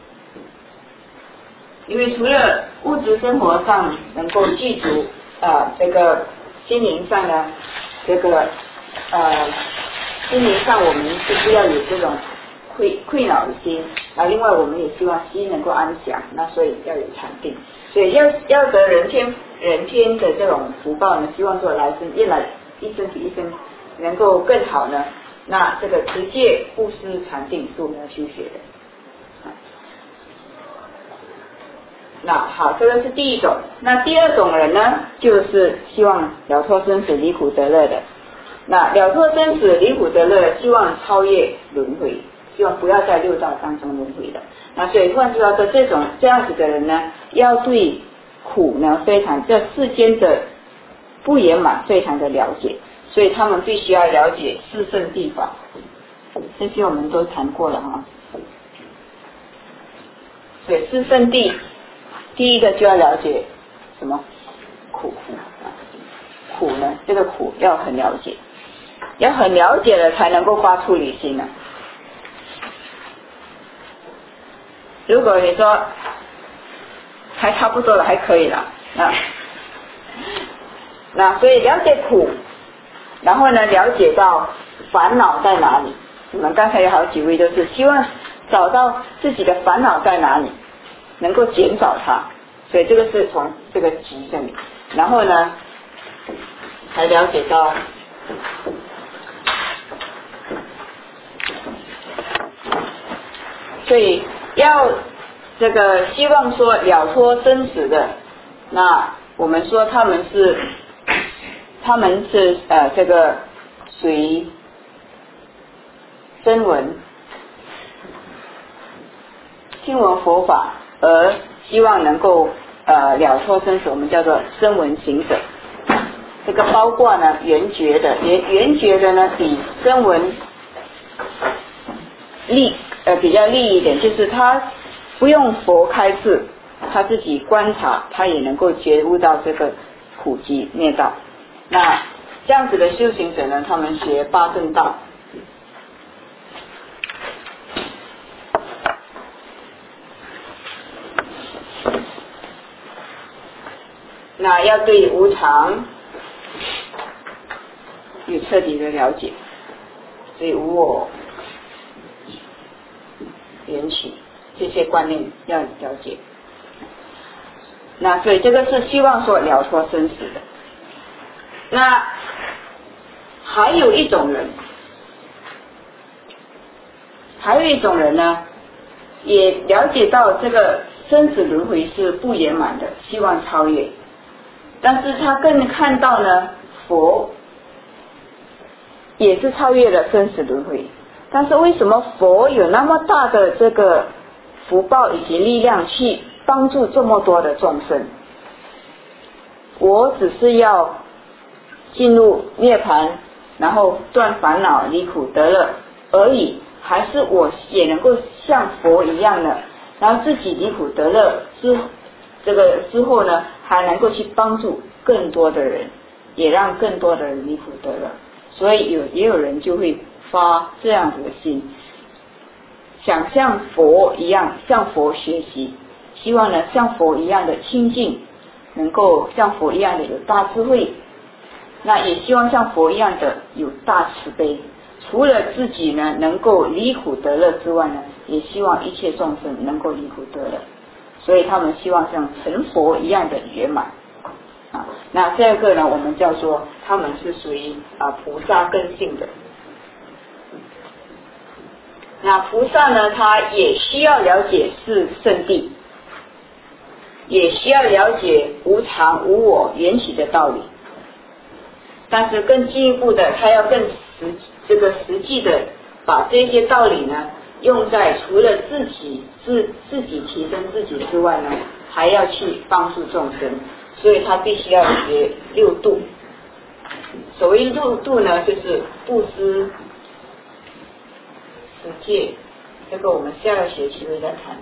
因为除了物质生活上能够记住啊、呃，这个心灵上呢，这个呃心灵上我们就是要有这种愧愧恼的心，啊，另外我们也希望心能够安详，那所以要有禅定，所以要要得人天人天的这种福报呢，希望做来生越来一生比一生能够更好呢，那这个持戒布施禅定是我们要修学的。那好，这个是第一种。那第二种人呢，就是希望了脱生死离苦得乐的。那了脱生死离苦得乐，希望超越轮回，希望不要在六道当中轮回的。那所以换句话说，这种这样子的人呢，要对苦呢非常这世间的不圆满非常的了解，所以他们必须要了解四圣谛法，这些我们都谈过了哈。所以四圣谛，第一个就要了解什么苦苦呢？这个苦要很了解，要很了解了才能够发出离心呢。如果你说还差不多了，还可以了，那那所以了解苦，然后呢了解到烦恼在哪里。我们刚才有好几位都是希望找到自己的烦恼在哪里，能够减少它，所以这个是从这个集这里。然后呢才了解到所以要这个希望说了脱生死的，那我们说他们是他们是呃这个属于声闻听闻佛法而希望能够呃了脱生死，我们叫做声闻行者。这个包括呢缘觉的，缘缘觉的呢比声闻利呃比较利一点，就是他不用佛开示，他自己观察，他也能够觉悟到这个苦集灭道。那这样子的修行者呢，他们学八正道，那要对无常有彻底的了解，对无我缘起这些观念要了解。那所以这个是希望说了脱生死的。那还有一种人，还有一种人呢，也了解到这个生死轮回是不圆满的，希望超越，但是他更看到呢，佛也是超越了生死轮回，但是为什么佛有那么大的这个福报以及力量去帮助这么多的众生？我只是要进入涅槃，然后断烦恼离苦得乐而已，还是我也能够像佛一样的，然后自己离苦得乐之这个之后呢，还能够去帮助更多的人，也让更多的人离苦得乐。所以有也有人就会发这样子的心，想像佛一样向佛学习，希望呢像佛一样的清净，能够像佛一样的有大智慧，那也希望像佛一样的有大慈悲，除了自己呢能够离苦得乐之外呢，也希望一切众生能够离苦得乐，所以他们希望像成佛一样的圆满啊。那这个呢我们叫做他们是属于啊菩萨根性的。那菩萨呢他也需要了解是圣谛，也需要了解无常无我缘起的道理，但是更进一步的他要更实这个实际的把这些道理呢用在除了自己自自己提升自己之外呢，还要去帮助众生，所以他必须要学六度。所谓六度呢，就是布施、持戒，这个我们下个学期会再谈。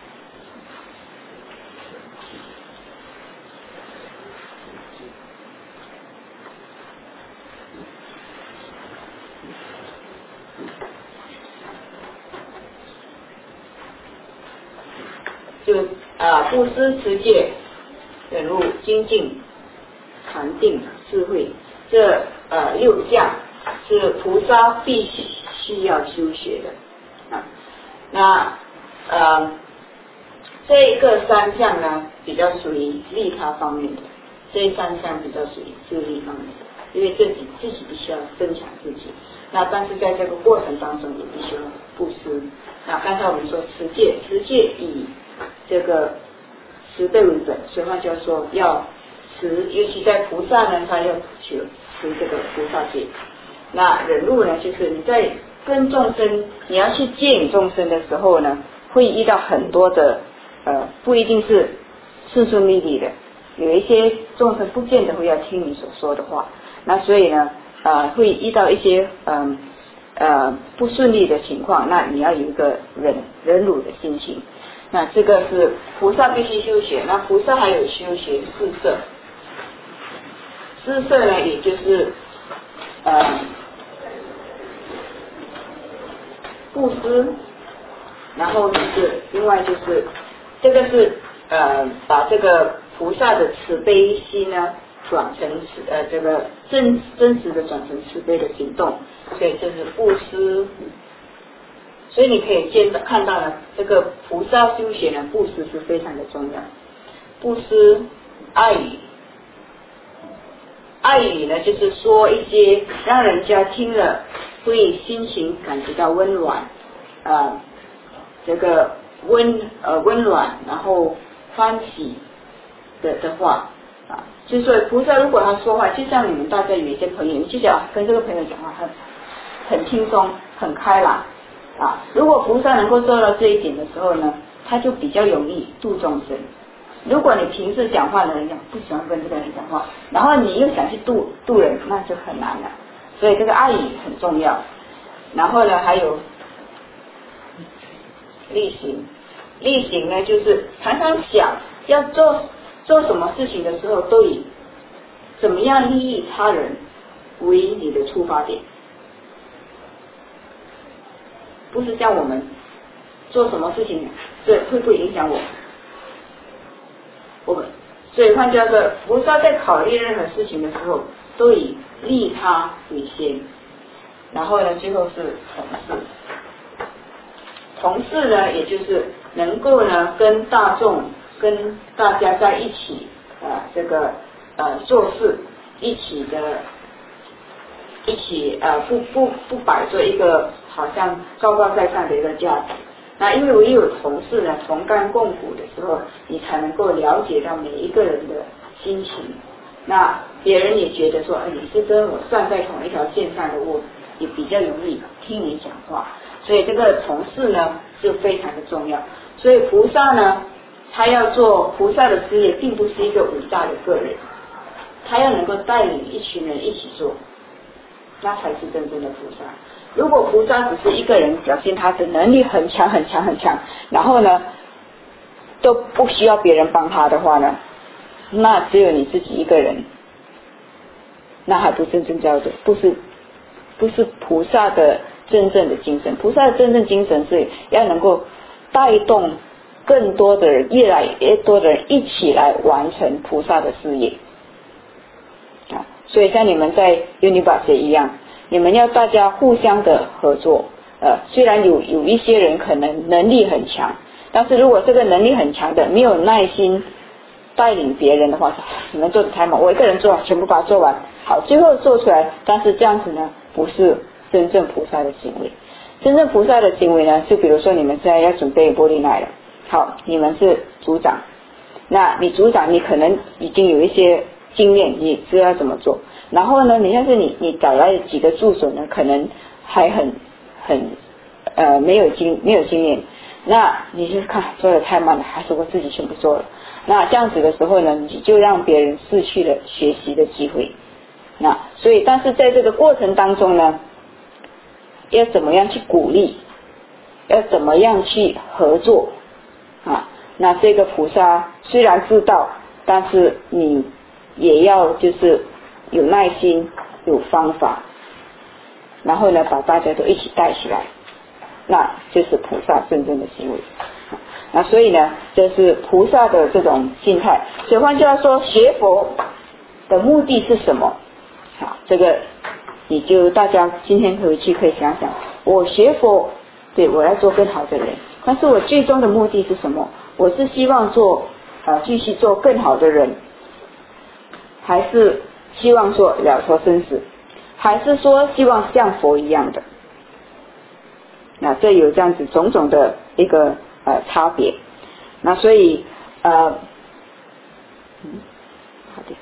就啊，布施、持戒、忍辱、精进、禅定、智慧，这呃六项是菩萨必须需要修学的啊。那呃这一个三项呢，比较属于利他方面的，这三项比较属于自利方面的，因为自己自己必须要增强自己。那但是在这个过程当中，也必须要布施。那刚才我们说持戒，持戒以这个慈悲为本，所以换句话说要持，尤其在菩萨呢，他要持持这个菩萨戒。那忍辱呢，就是你在跟众生，你要去接引众生的时候呢，会遇到很多的呃，不一定是顺顺利利的，有一些众生不见得会要听你所说的话，那所以呢，呃，会遇到一些嗯 呃, 呃不顺利的情况，那你要有一个忍忍辱的心情。那这个是菩萨必须修学。那菩萨还有修学四摄，四摄呢，也就是呃布施，然后就是另外就是这个是呃把这个菩萨的慈悲心呢转成呃这个真真实的转成慈悲的行动，所以这是布施。所以你可以见到看到呢，这个菩萨修学呢，布施是非常的重要。布施、爱语、 爱语呢，就是说一些让人家听了会心情感觉到温暖，呃，这个温呃温暖，然后欢喜的的话啊，就是说菩萨如果他说话，就像你们大家有一些朋友，你就想跟这个朋友讲话很很轻松，很开朗啊。如果菩萨能够做到这一点的时候呢，他就比较容易度众生。如果你平时讲话的人讲不喜欢跟这个人讲话，然后你又想去度度人，那就很难了。所以这个爱语很重要。然后呢，还有力行，力行呢就是常常想要做做什么事情的时候，都以怎么样利益他人为你的出发点，不是像我们做什么事情，这会不会影响我？我们所以换句话说，菩萨在考虑任何事情的时候，都以利他为先。然后呢，最后是同事。同事呢，也就是能够呢跟大众、跟大家在一起，呃，这个呃做事，一起的，一起呃不不不摆做一个好像高高在上的一个架子。那因为唯有同事呢同甘共苦的时候，你才能够了解到每一个人的心情。那别人也觉得说，哎，你是跟我站在同一条线上的，我也比较容易听你讲话。所以这个同事呢就非常的重要。所以菩萨呢，他要做菩萨的事业，并不是一个伟大的个人，他要能够带领一群人一起做，那才是真正的菩萨。如果菩萨只是一个人表现他的能力很强很强很强，然后呢都不需要别人帮他的话呢，那只有你自己一个人，那还不真正叫做不是不是菩萨的真正的精神。菩萨的真正精神是要能够带动更多的人，越来越多的人一起来完成菩萨的事业啊。所以像你们在 Unibus 也一样，你们要大家互相的合作。呃，虽然有有一些人可能能力很强，但是如果这个能力很强的没有耐心带领别人的话，你们做的太忙，我一个人做全部把它做完，好，最后做出来，但是这样子呢，不是真正菩萨的行为。真正菩萨的行为呢，就比如说你们现在要准备玻璃奶了，好，你们是组长，那你组长你可能已经有一些经验，你知道怎么做。然后呢，你要是你你找来几个助手呢，可能还很很呃没有经没有经验，那你就看做的太慢了，还是我自己全部做了。那这样子的时候呢，你就让别人失去了学习的机会。那所以，但是在这个过程当中呢，要怎么样去鼓励，要怎么样去合作啊？那这个菩萨虽然知道，但是你也要就是有耐心，有方法，然后呢把大家都一起带起来，那就是菩萨真正的行为。那所以呢，这是菩萨的这种心态。所以换句话说，学佛的目的是什么？好，这个你就大家今天回去可以想想，我学佛，对，我要做更好的人，但是我最终的目的是什么？我是希望做呃继续做更好的人，还是希望说了脱生死，还是说希望像佛一样的？那这有这样子种种的一个呃差别。那所以呃嗯好的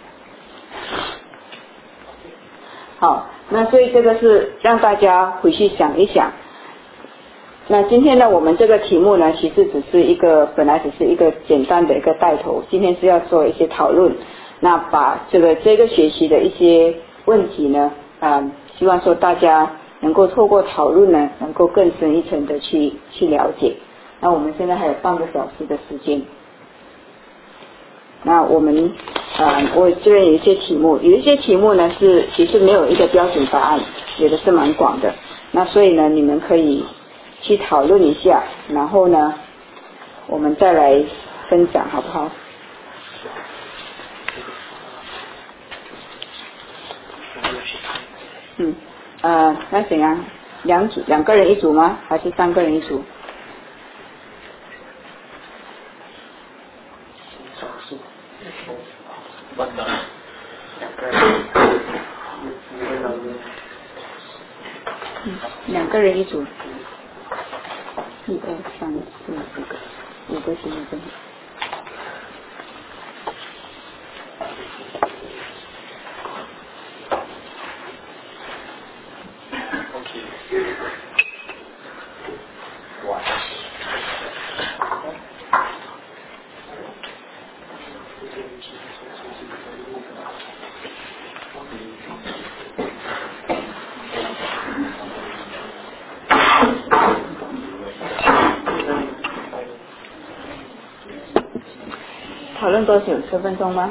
好，那所以这个是让大家回去想一想。那今天呢，我们这个题目呢，其实只是一个本来只是一个简单的一个带头，今天是要做一些讨论，那把这个这个学习的一些问题呢，啊、呃，希望说大家能够透过讨论呢，能够更深一层的去去了解。那我们现在还有半个小时的时间，那我们呃，我这边有一些题目，有一些题目呢是其实没有一个标准答案，有的是蛮广的，那所以呢，你们可以去讨论一下，然后呢，我们再来分享，好不好？嗯，呃，那怎样？两组，两个人一组吗？还是三个人一组？ 少数， 万能， 两个人。 嗯，两个人一组，一二三四五个，五个是一个。讨论多久？十分钟吗？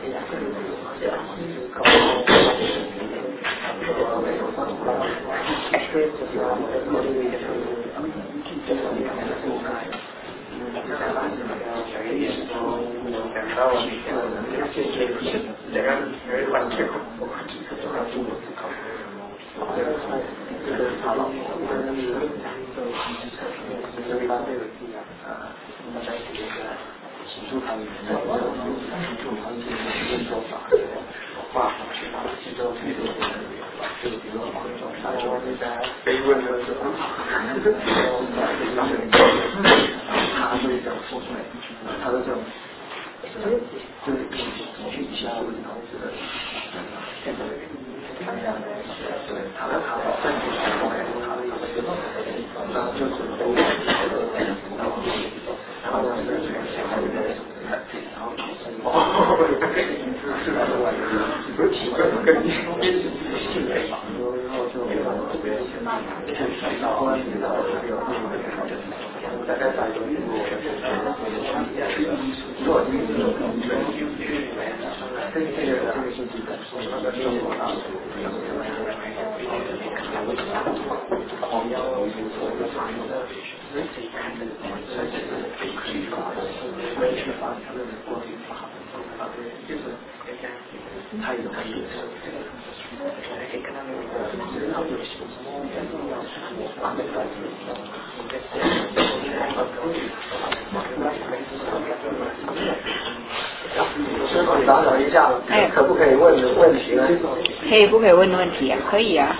打扰一下，可不可以问的问题呢？ 可以不可以问的问题啊？可以啊。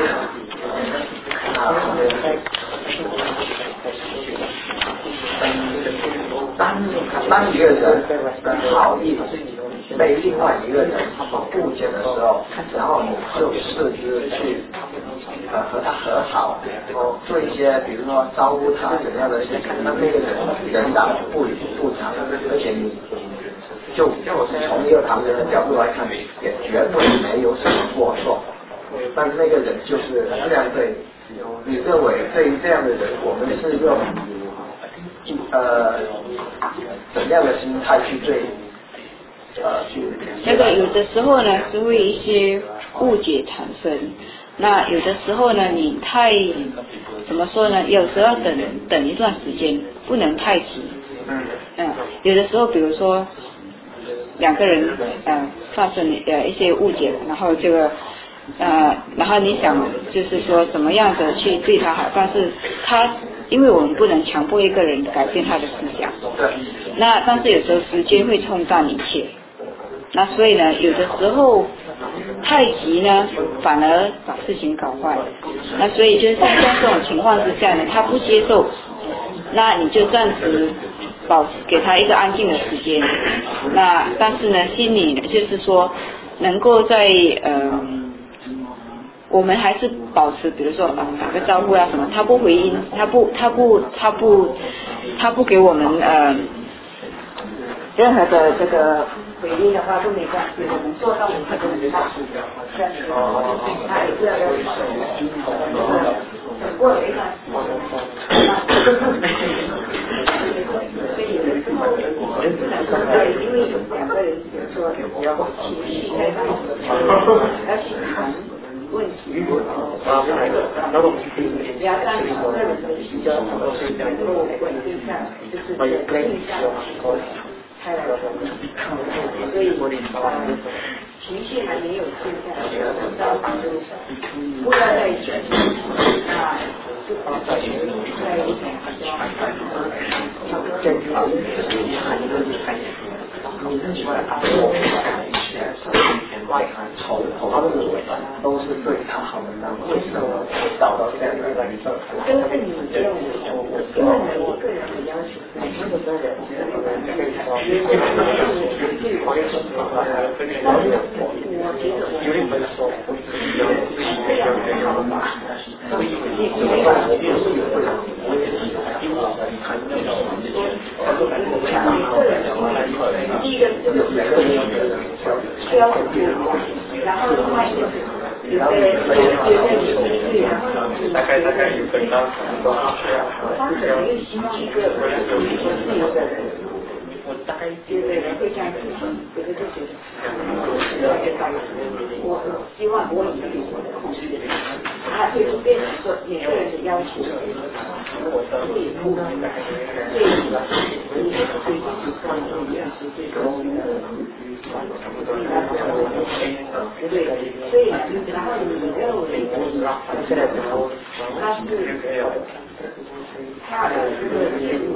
当当一个人好意被另外一个人误解的时候，然后你就试着去呃和他和好，然后做一些比如说招呼他怎样的事情，那那个人人长不不长，而且你就从一个旁人的角度来看，也绝对没有什么过错，但那个人就是这样对，你认为对于这样的人，我们是用呃怎样的心态去对？呃， 那个有的时候呢是会一些误解产生，那有的时候呢你太怎么说呢？有时候要等等一段时间，不能太急。嗯，有的时候比如说两个人呃发生呃一些误解，然后这个呃然后你想就是说怎么样的去对他好，但是他因为我们不能强迫一个人改变他的思想，那但是有时候时间会冲淡一切。那所以呢，有的时候太急呢，反而把事情搞坏。那所以就是像这种情况之下呢，他不接受，那你就暂时保持给他一个安静的时间。那但是呢，心里呢就是说，能够在呃，我们还是保持，比如说啊打个招呼啊什么，他不回应，他不他不他不他不给我们呃任何的这个回应的话都没关系，我们做到我们的能力，这样子，他也是要要等过了没关系。所以有的时候不能说对，因为有两个人比如说情绪太大，要去谈问题，不要让两个人的比较能够稳定下来，就是稳定下来。开来的，所以呃情绪还没有静下来，到时候不要再卷，那就保持在一种比较正常的外看丑丑他们认为都是对他好的，那为什么找到这样的一个？这个是你这种因为每一个人的要求，每一个人非常。有点不能说，这样很好吧？所以你没有，就是有个人，我也是因为我们看那个，第一个就是每个人有个人标准不一样，然后另外一个有的人有的人有情绪，然后大概大概有分到多少？他可能又希望一个自由的人。我大概有的人会这样子，有的就觉得我希望我以自我的控制，他会就变成说每个人的要求自己不，所以你是可以去关注的是这个。对，所以然后你认为他是他的这个个人，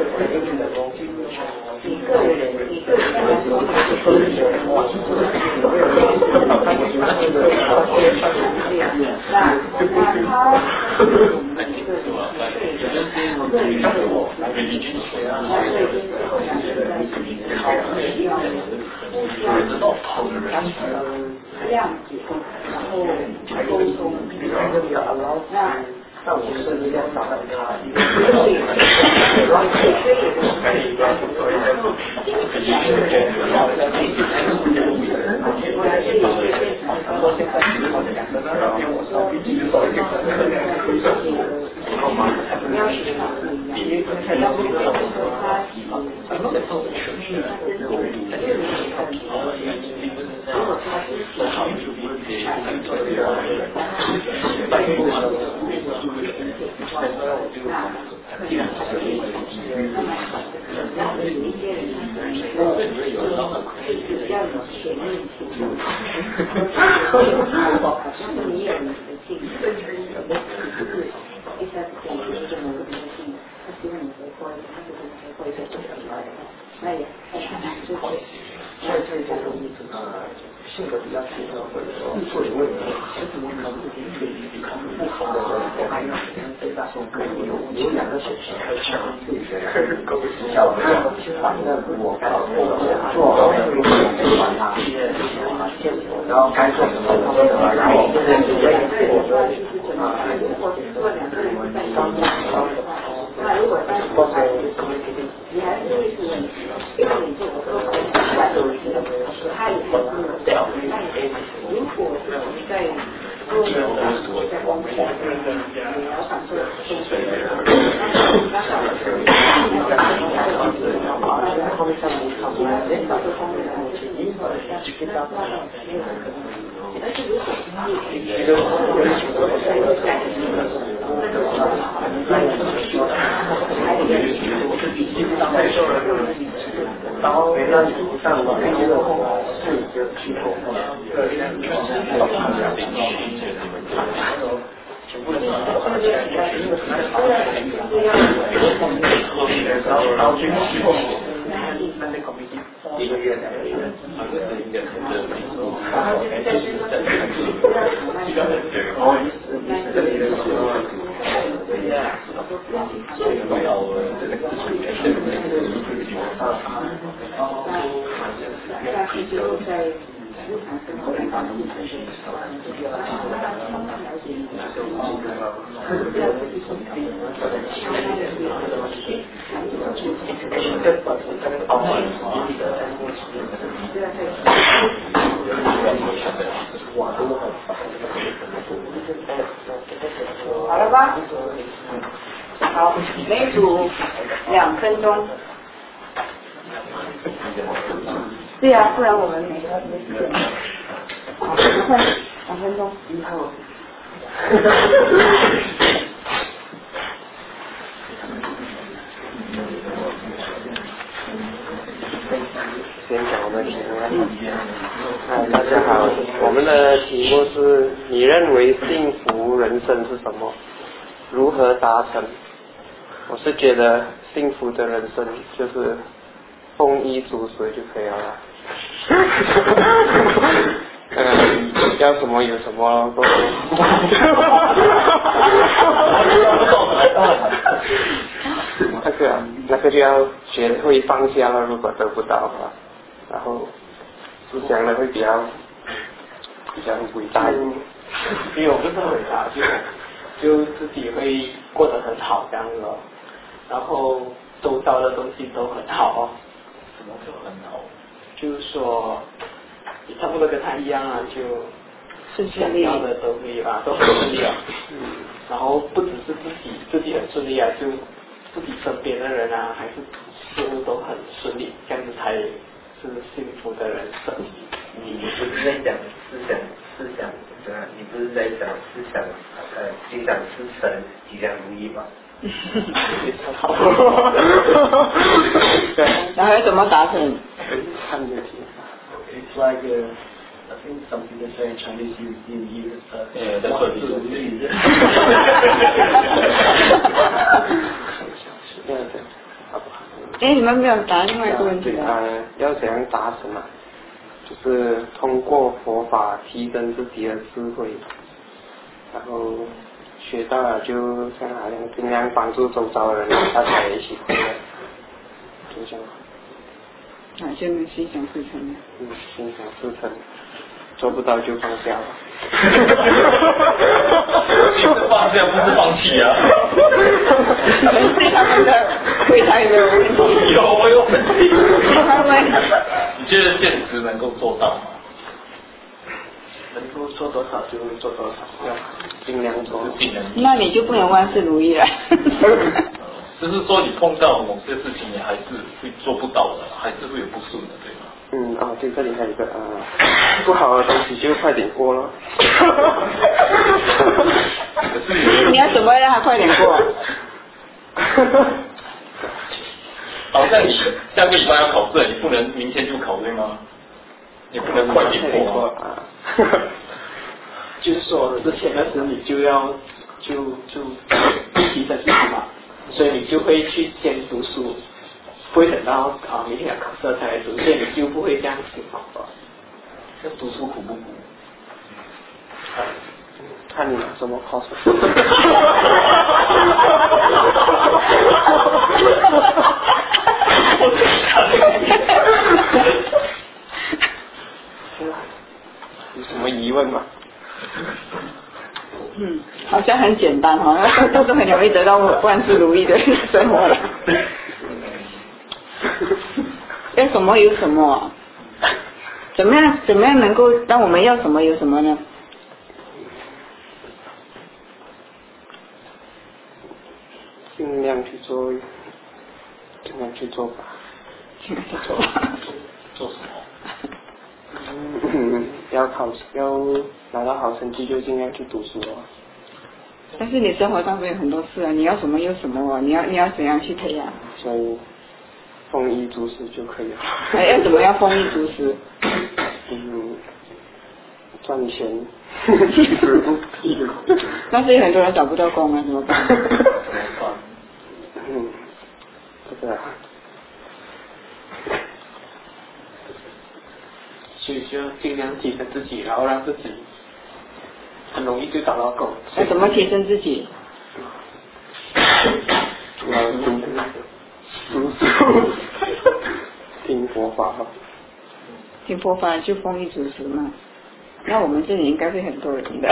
你个人，你个人来说你是可以的，那那他这个这个个人的我，那所以就是好像是在考虑要互相谅解，然后沟通，那。那我是不是要找到他？所以，所以有的时候，两个人要在一起来处理，我来这里会变成说，现在我讲的那个，我说，不要去考虑一样，要是说他喜欢什么，他真正的认为的，如果他是喜欢，那有一些人是比较有潜力性的，好像是你有你的性格，一下子可以就是某个人的性格，他希望你回归，他就是回归在这个地方，那也很难就是。所以这这种呃性格比较急的，或者说做问题，其实我们可以看不同的人，我还有最大众可以有有两个选项，小的，反正我做做完它，然后该做什么做什么，然后啊，如果是做两个人在当中的话，那如果单独的话，你还是会出问题，因为你做做好。他也还是掉，那如果是在做在光线也要上这个东西，那上的是后面上面看出来，这个方面的东西，但是如果你这个然后没让你上网，那个是一个系统，全部的然后去系统，那那 committee 一个月两个月，然后就是在这个哦，这里的时候，对呀，这个没有这个啊，下次就在日常生活中把你的这个慢慢了解你的这个，不要自己说自己慢慢的去去谈这个事情，好了吧？好，每组两分钟。对呀、啊，不然我们每个没时间。好，快，两分钟。 先讲我们的题目啊，大家好，我们的题目是你认为幸福人生是什么？如何达成？我是觉得幸福的人生就是丰衣足食就可以了啦。嗯，要什么有什么都那个那个就要学会放下了，如果得不到的话，然后思想呢会比较比较伟大一点。 因为我不是很伟大，就就自己会过得很好这样子哦，然后周遭的东西都很好哦。 什么都很好？ 就是说，差不多跟他一样啊，就想要的都可以啊，都很顺利啊。嗯。然后不只是自己自己很顺利啊，就自己身边的人啊，还是事物都很顺利，这样子才是幸福的人生。 你不是在讲思想思想对吧？你不是在讲思想呃心想事成吉祥如意吗？ 然后要怎么达成？ 看着题。 It's like a, I think something they say in Chinese you you you uh, yeah, that's what it is. 对对，好不好？ 哎，你们没有答另外一个问题啊？呃，要怎样达成啊？就是通过佛法提升自己的智慧，然后学到了就像好像尽量帮助周遭的人，大家也一起快乐，就这样。 啊，就能心想事成了。 嗯，心想事成，做不到就放下吧。 放下不是放弃啊。 对他们的回答有没有问题？ 有，我有问题。 他们， 你觉得现实能够做到吗？ 能够做多少就做多少， 要尽量做。 尽量。 那你就不能万事如意了。 就是说，你碰到某些事情，你还是会做不到的，还是会有不顺的，对吗？ 嗯，哦，对，这里还有一个啊、呃，不好的东西就快点过了。 可是你要怎么让它快点过？ 好像你下个礼拜要考试，你不能明天就考对吗？你不能快点过啊。 就是说之前的时候你就要就就提升自己嘛，所以你就会去先读书，不会等到啊明天要考试才来读，所以你就不会这样辛苦了。 那读书苦不苦？ 看你拿什么考试。有什么疑问吗？ 嗯，好像很简单哈，那都是很容易得到万事如意的生活了。要什么有什么，怎么样怎么样能够让我们要什么有什么呢？ 尽量去做，尽量去做吧。 尽量去做吧。 做什么？ 嗯，要考要拿到好成绩就尽量去读书哦。 但是你生活当中有很多事啊，你要什么有什么哦，你要你要怎样去培养？ 所以丰衣足食就可以了。 还要怎么样丰衣足食？ 嗯，赚钱。 但是有很多人找不到工啊，怎么办？ 怎么办？ 嗯，这个。 所以就尽量提升自己，然后让自己很容易就找到工。 要怎么提升自己？ 要读读书，听佛法。 听佛法就丰衣足食嘛。那我们这里应该会很多人的。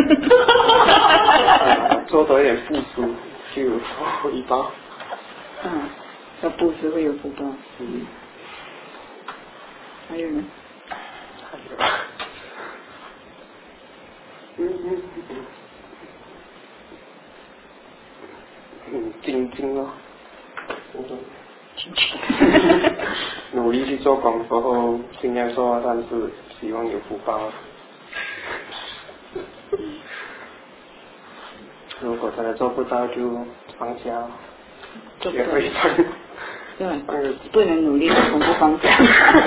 做多一点付出，就有回报。 嗯，要布施会有福报。 嗯。 还有呢？ 还有。嗯嗯嗯。嗯，精进咯。 精进。 努力去做工，然后尽量做，但是希望有福报。如果真的做不到，就放下。学会放。 对，不能努力就从不放下。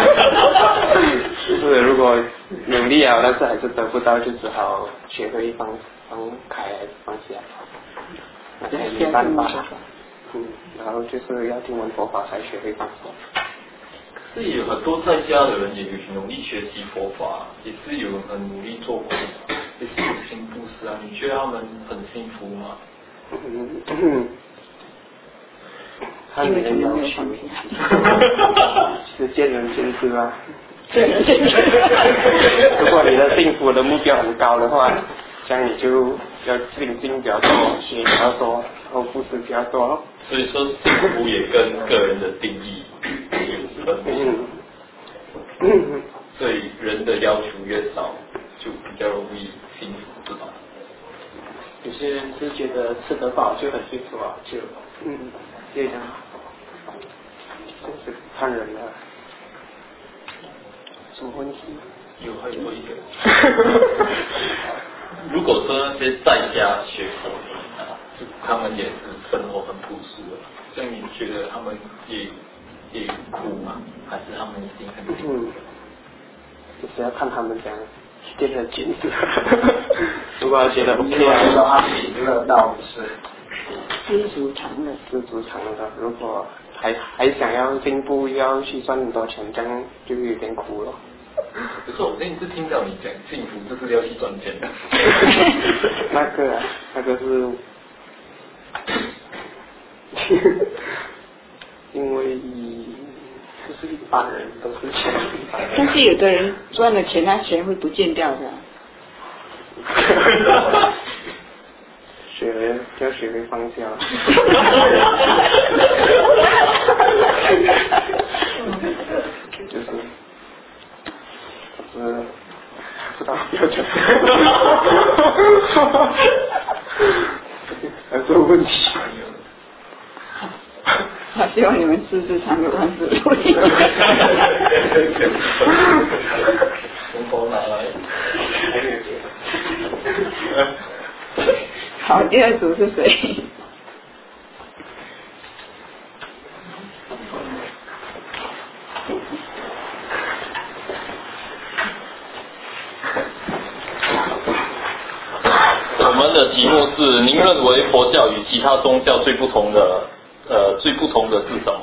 就是如果努力啊，但是还是得不到，就只好学会放放开放下。那才没办法。嗯，然后就是要听闻佛法才学会放手。 是有很多在家的人也有努力学习佛法，也是有很努力做工，也是有行布施啊。你觉得他们很幸福吗？ 嗯嗯。看你的要求，是见仁见智啊。 见仁见智。 如果你的幸福的目标很高的话，这样你就要精进比较多，学比较多，然后布施比较多。 所以说幸福也跟个人的定义有分别。嗯。所以人的要求越少，就比较容易幸福，是吧？ 有些人是觉得吃得饱就很幸福啊，就嗯。 这样，这是看人的。什么问题？ 有还有一个，如果说那些在家学佛的人啊，他们也是生活很朴素的，所以你觉得他们也也苦吗？还是他们已经很幸福了？ 就是要看他们讲变成君子。如果觉得 OK 啊， 的话，喜乐道是知足常乐， 知足常乐的。如果还还想要进步，要去赚很多钱，这样就有点苦了。 可是我那一次听到你讲幸福就是要去赚钱的。 那个、啊、那个是，因为就是一般人都是钱。 但是有的人赚了钱，他钱会不见掉的。 学就要学会放下。就是呃不知道要讲还是问题。 我希望你们知足常乐，万事如意。 红包拿来。 好，第二组是谁？ 我们的题目是：您认为佛教与其他宗教最不同的，呃，最不同的是什么？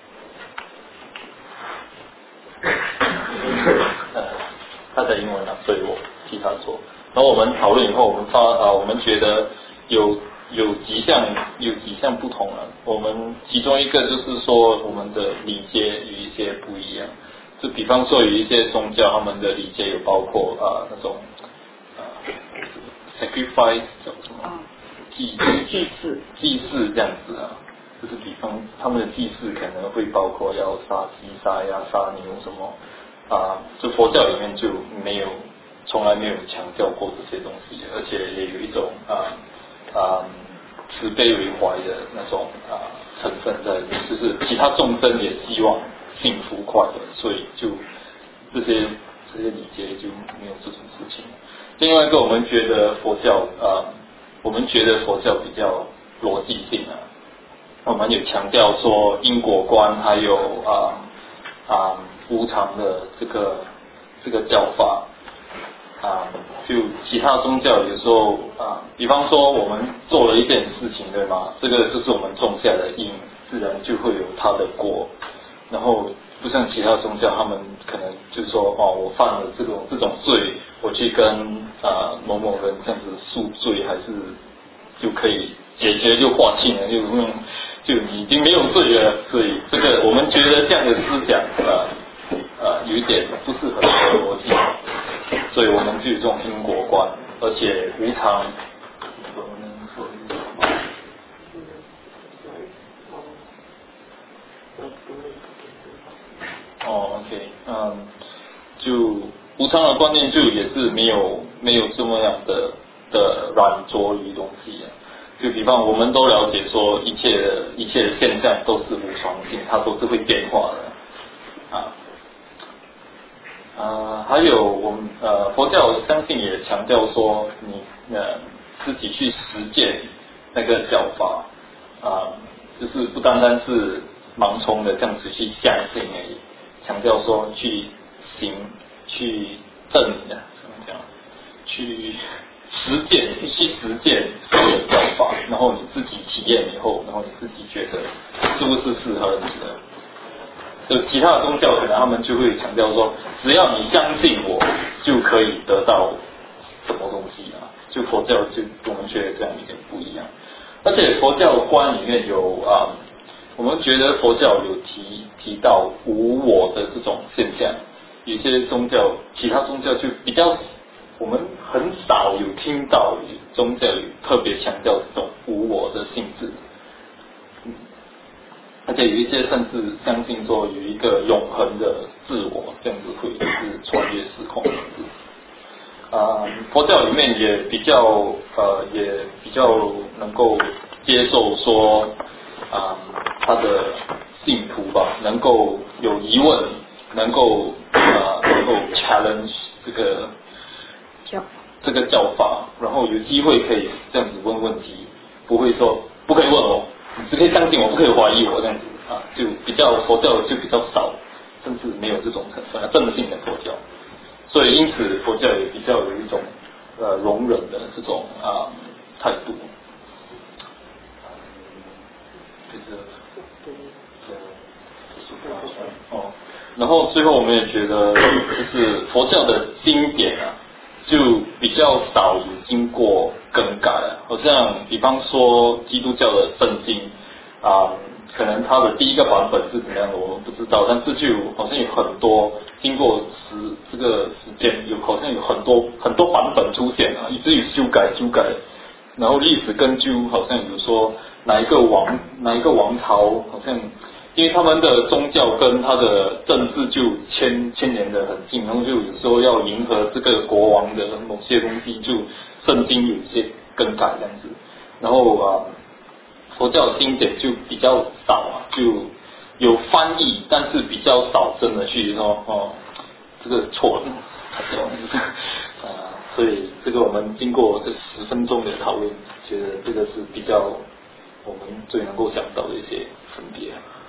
呃，他的英文啊，所以我替他说。然后我们讨论以后，我们发啊，我们觉得有有几项有几项不同了。我们其中一个就是说，我们的理解与一些不一样。就比方说，有一些宗教，他们的理解有包括啊那种啊 sacrifice 叫什么祭祭祀祭祀这样子啊。就是比方他们的祭祀可能会包括要杀鸡、杀鸭、杀牛什么啊，就佛教里面就没有。从来没有强调过这些东西，而且也有一种啊啊慈悲为怀的那种啊成分在里面，就是其他众生也希望幸福快乐，所以就这些这些理解就没有这种事情。另外一个，我们觉得佛教啊，我们觉得佛教比较逻辑性啊，我们有强调说因果观，还有啊啊无常的这个这个教法。啊，就其他宗教有时候啊，比方说我们做了一件事情，对吗？这个就是我们种下的因，自然就会有它的果。然后不像其他宗教，他们可能就是说，哦，我犯了这种这种罪，我去跟啊某某人这样子赎罪，还是就可以解决就划清了，就用就你已经没有罪了。所以这个我们觉得这样的思想啊啊有一点不适合逻辑。所以我们就有这种因果观，而且无常。哦 ，OK， 嗯，就无常的观念就也是没有没有这么样的的软着于东西啊。就比方我们都了解说一切的一切的现象都是无常性，它都是会变化的啊。呃，还有我们呃佛教相信也强调说，你呃自己去实践那个教法啊、呃，就是不单单是盲从的这样子去相信而已，强调说去行、去证明的怎么讲，去实践、去实践这个教法，然后你自己体验以后，然后你自己觉得是不是适合你的。就其他的宗教可能他们就会强调说，只要你相信我，就可以得到什么东西啊？就佛教就我们觉得这样有点不一样，而且佛教观里面有啊、嗯，我们觉得佛教有提提到无我的这种现象，有些宗教，其他宗教就比较，我们很少有听到宗教有特别强调这种无我的性质。而且有一些甚至相信说有一个永恒的自我，这样子会是穿越时空的自己。啊、嗯，佛教里面也比较呃也比较能够接受说啊、嗯， 他的信徒吧，能够有疑问，能够呃能够 challenge 这个这个教法，然后有机会可以这样子问问题，不会说不可以问我，你只可以相信我，不可以怀疑我这样子啊，就比较佛教就比较少，甚至没有这种成分，正性的佛教，所以因此佛教也比较有一种呃容忍的这种啊态度。就是哦，然后最后我们也觉得，就是佛教的经典啊，就比较少有经过更改啊，好像比方说基督教的圣经啊，可能它的第一个版本是怎么样的，我们不知道，但是就好像有很多经过时这个时间有好像有很多很多版本出现啊，以至于修改修改，然后历史根据好像有说哪一个王哪一个王朝好像。因为他们的宗教跟他的政治就牵牵连得很近，然后就有时候要迎合这个国王的某些东西，就圣经有一些更改这样子。然后啊，佛教的经典就比较少啊，就有翻译，但是比较少真的去说哦，这个错了，这样子啊。所以这个我们经过这十分钟的讨论，觉得这个是比较我们最能够想到的一些分别。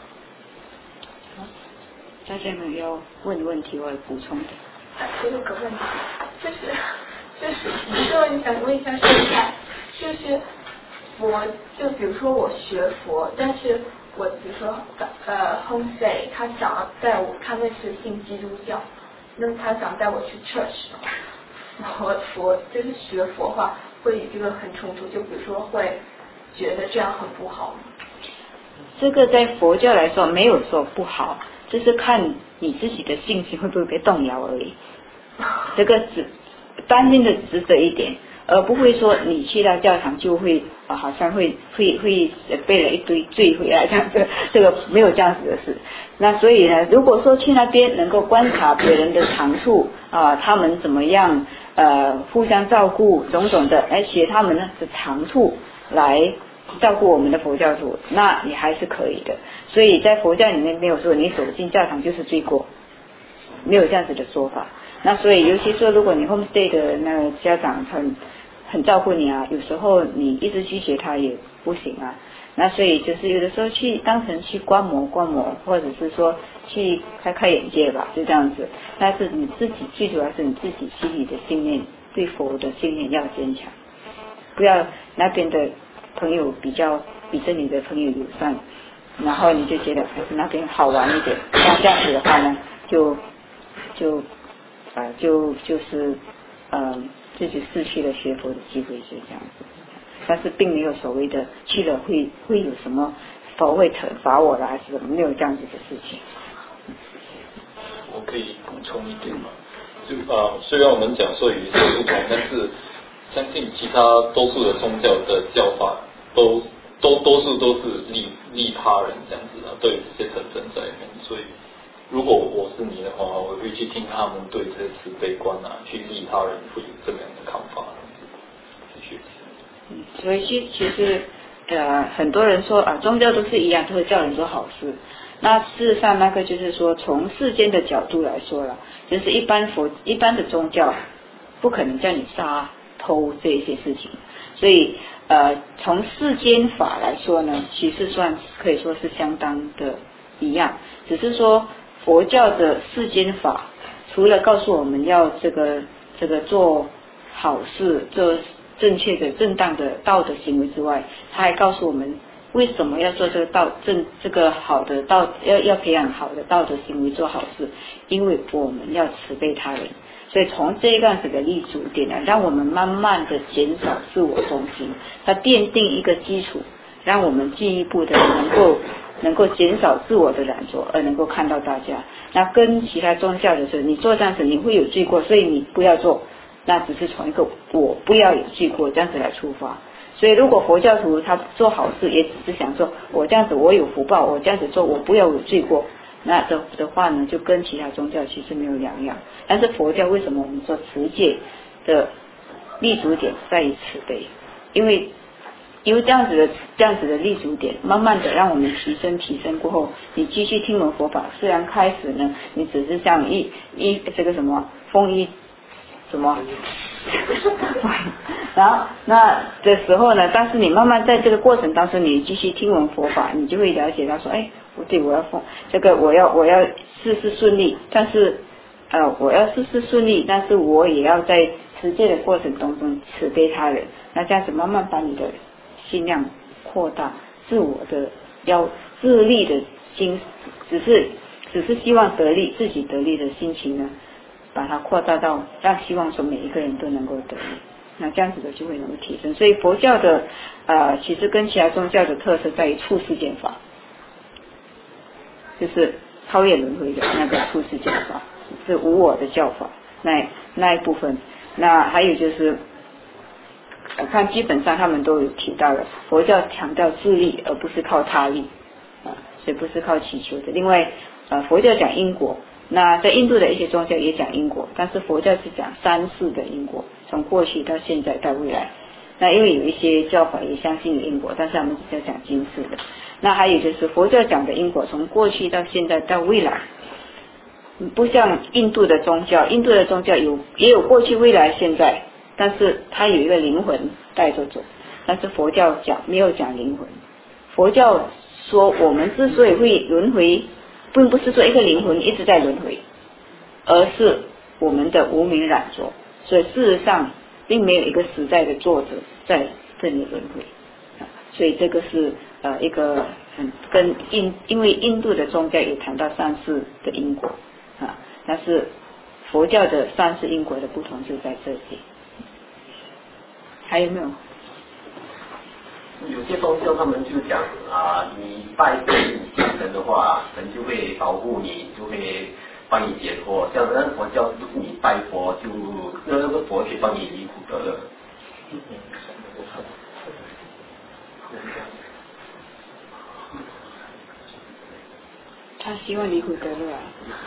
大家们要问问题或者补充的。 我有个问题，就是就是这问题想问一下现在，就是我就比如说我学佛，但是我比如说呃 homestay 他想要带我，他那是信基督教，那么他想带我去 church 的话，我佛就是学佛话会与这个很冲突，就比如说会觉得这样很不好吗？ 这个在佛教来说没有说不好，就是看你自己的信心会不会被动摇而已。这个只担心的只这一点，而不会说你去到教堂就会啊，好像会会会背了一堆罪回来这样子，这个没有这样子的事。那所以呢，如果说去那边能够观察别人的长处啊，他们怎么样呃互相照顾种种的，来学他们的长处来照顾我们的佛教徒，那你还是可以的。所以在佛教里面没有说你走进教堂就是罪过，没有这样子的说法。那所以尤其说如果你 homestay 的那个家长很很照顾你啊，有时候你一直拒绝他也不行啊。那所以就是有的时候去当成去观摩观摩，或者是说去开开眼界吧，就这样子。但是你自己最主要是你自己心里的信念，对佛的信念要坚强，不要那边的朋友比较比着你的朋友友善，然后你就觉得还是那边好玩一点，那这样子的话呢，就就呃就就是呃自己失去了学佛的机会，就这样子。但是并没有所谓的去了会会有什么佛会惩罚我了还是什么，没有这样子的事情。 我可以补充一点嘛，就啊、呃，虽然我们讲说与世不同，但是相信其他多数的宗教的教法都都多数都是利利他人这样子的，都有这些成分在里面。所以如果我是你的话，我会去听他们对这些慈悲观啊，去利他人会有这么样的看法，去学习。 嗯，所以其其实呃很多人说啊，宗教都是一样，都会叫人做好事。那事实上那个就是说，从世间的角度来说了，就是一般佛一般的宗教不可能叫你杀偷这一些事情，所以呃从世间法来说呢，其实算可以说是相当的一样，只是说佛教的世间法除了告诉我们要这个这个做好事，做正确的正当的道德行为之外，他还告诉我们为什么要做这个道正这个好的道要要培养好的道德行为做好事，因为我们要慈悲他人。所以从这样子的立足点呢，让我们慢慢的减少自我中心，它奠定一个基础，让我们进一步的能够能够减少自我的懒惰，而能够看到大家。那跟其他宗教的时候，你做这样子你会有罪过，所以你不要做，那只是从一个我不要有罪过这样子来出发。所以如果佛教徒他做好事也只是想说我这样子我有福报，我这样子做我不要有罪过，那的的话呢，就跟其他宗教其实没有两样。但是佛教为什么我们说持戒的立足点在于慈悲？因为有这样子的这样子的立足点，慢慢的让我们提升提升过后，你继续听闻佛法，虽然开始呢，你只是像一一这个什么风一什么，然后那的时候呢，但是你慢慢在这个过程当中，你继续听闻佛法，你就会了解到说，哎，我对我要奉这个我要我要事事顺利，但是呃我要事事顺利，但是我也要在实践的过程当中慈悲他人，那这样子慢慢把你的心量扩大，自我的要自利的心，只是只是希望得利，自己得利的心情呢，把它扩大到让希望说每一个人都能够得利，那这样子的就会能够提升。所以佛教的呃其实跟其他宗教的特色在于处世间法，就是超越轮回的那个处世间法，是无我的教法，那那一部分。那还有就是我看基本上他们都有提到了，佛教强调自利而不是靠他利啊，所以不是靠祈求的。另外呃佛教讲因果，那在印度的一些宗教也讲因果，但是佛教是讲三世的因果，从过去到现在到未来。那因为有一些教法也相信有因果，但是他们只是讲今世的。那还有就是佛教讲的因果从过去到现在到未来，不像印度的宗教，印度的宗教有也有过去未来现在，但是它有一个灵魂带着走，但是佛教讲没有讲灵魂。佛教说我们之所以会轮回，并不是说一个灵魂一直在轮回，而是我们的无明染着，所以事实上并没有一个实在的作者在这里轮回，所以这个是呃一个很跟印因为印度的宗教有谈到三世的因果啊，但是佛教的三世因果的不同就在这里。还有没有？ 有些宗教他们就讲啊，你拜神的话，神就会保护你，就会帮你解脱。像那佛教就是你拜佛，就那个佛可以帮你离苦得乐。 他希望离苦得乐啊。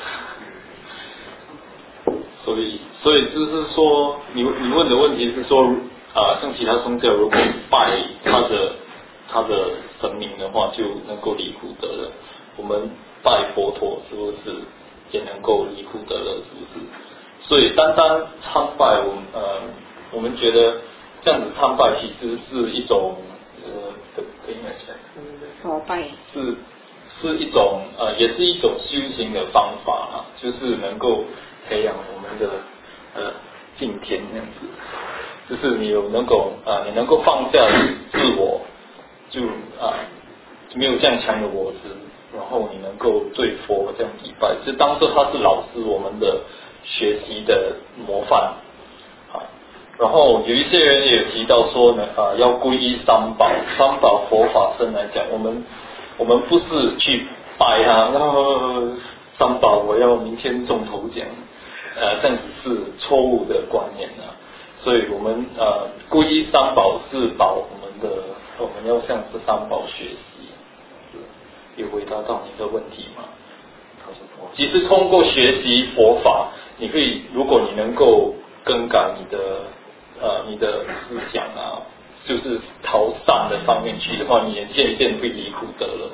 所以，所以就是说，你你问的问题是说，啊、呃，像其他宗教，如果拜他的他的神明的话，就能够离苦得乐。我们拜佛陀是不是也能够离苦得乐？是不是？所以单单参拜，我们呃，我们觉得这样子参拜其实是一种呃，可以买起来。 佛拜是是一种呃，也是一种修行的方法啊，就是能够培养我们的呃敬天这样子，就是你有能够啊、呃，你能够放下自我，就啊、呃、没有这样强的我执，然后你能够对佛这样礼拜，就当作他是老师，我们的学习的模范啊。然后有一些人也提到说呢，啊、呃，要皈依三宝，三宝佛法僧来讲，我们我们不是去拜他，然后三宝我要明天中头奖。呃，这样子是错误的观念啊，所以我们呃皈依三宝是把我们的，我们要向这三宝学习。有回答到你的问题吗？其实通过学习佛法，你可以，如果你能够更改你的呃你的思想啊，就是朝善的方面去的话，你也渐渐会离苦得乐。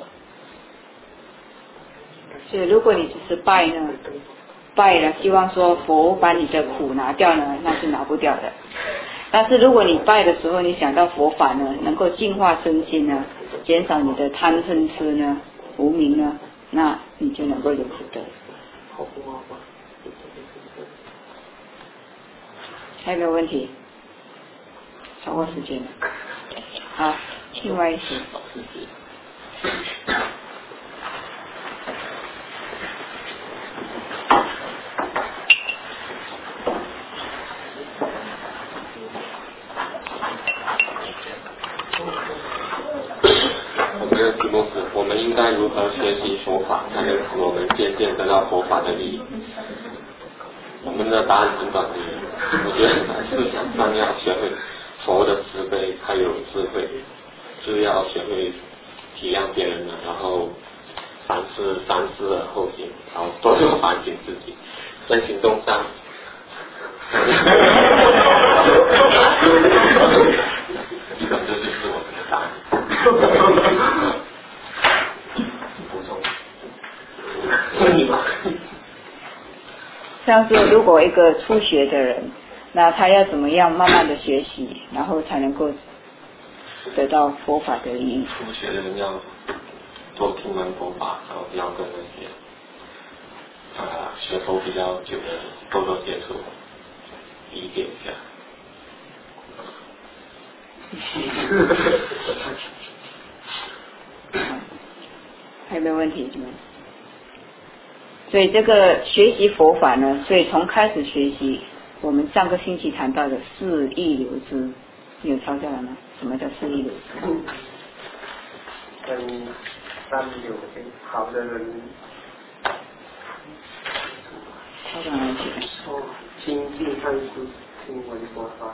所以如果你只是拜呢？拜了，希望说佛把你的苦拿掉呢，那是拿不掉的。但是如果你拜的时候，你想到佛法呢，能够净化身心呢，减少你的贪嗔痴呢、无明呢，那你就能够有福德。还有没有问题？超过时间了。好，另外一些。 我们的题目是：我们应该如何学习佛法，才能使我们渐渐得到佛法的利益？我们的答案很短的，我觉得在思想上要学会佛的慈悲，还有智慧，就要学会体谅别人了，然后三思三思而后行，然后多多反省自己，在行动上。基本这就是我们的答案。 补充。 像是如果一个初学的人，那他要怎么样慢慢的学习，然后才能够得到佛法的利益？ 初学的人要多听闻佛法，然后不要跟那些啊学佛比较久的多多接触，理解一下。 还有没有问题？所以这个学习佛法呢，所以从开始学习，我们上个星期谈到的四意流支，你有抄下来吗？什么叫四意流支？ 跟三有好的人， 抄上来去。 亲近善知听闻佛法，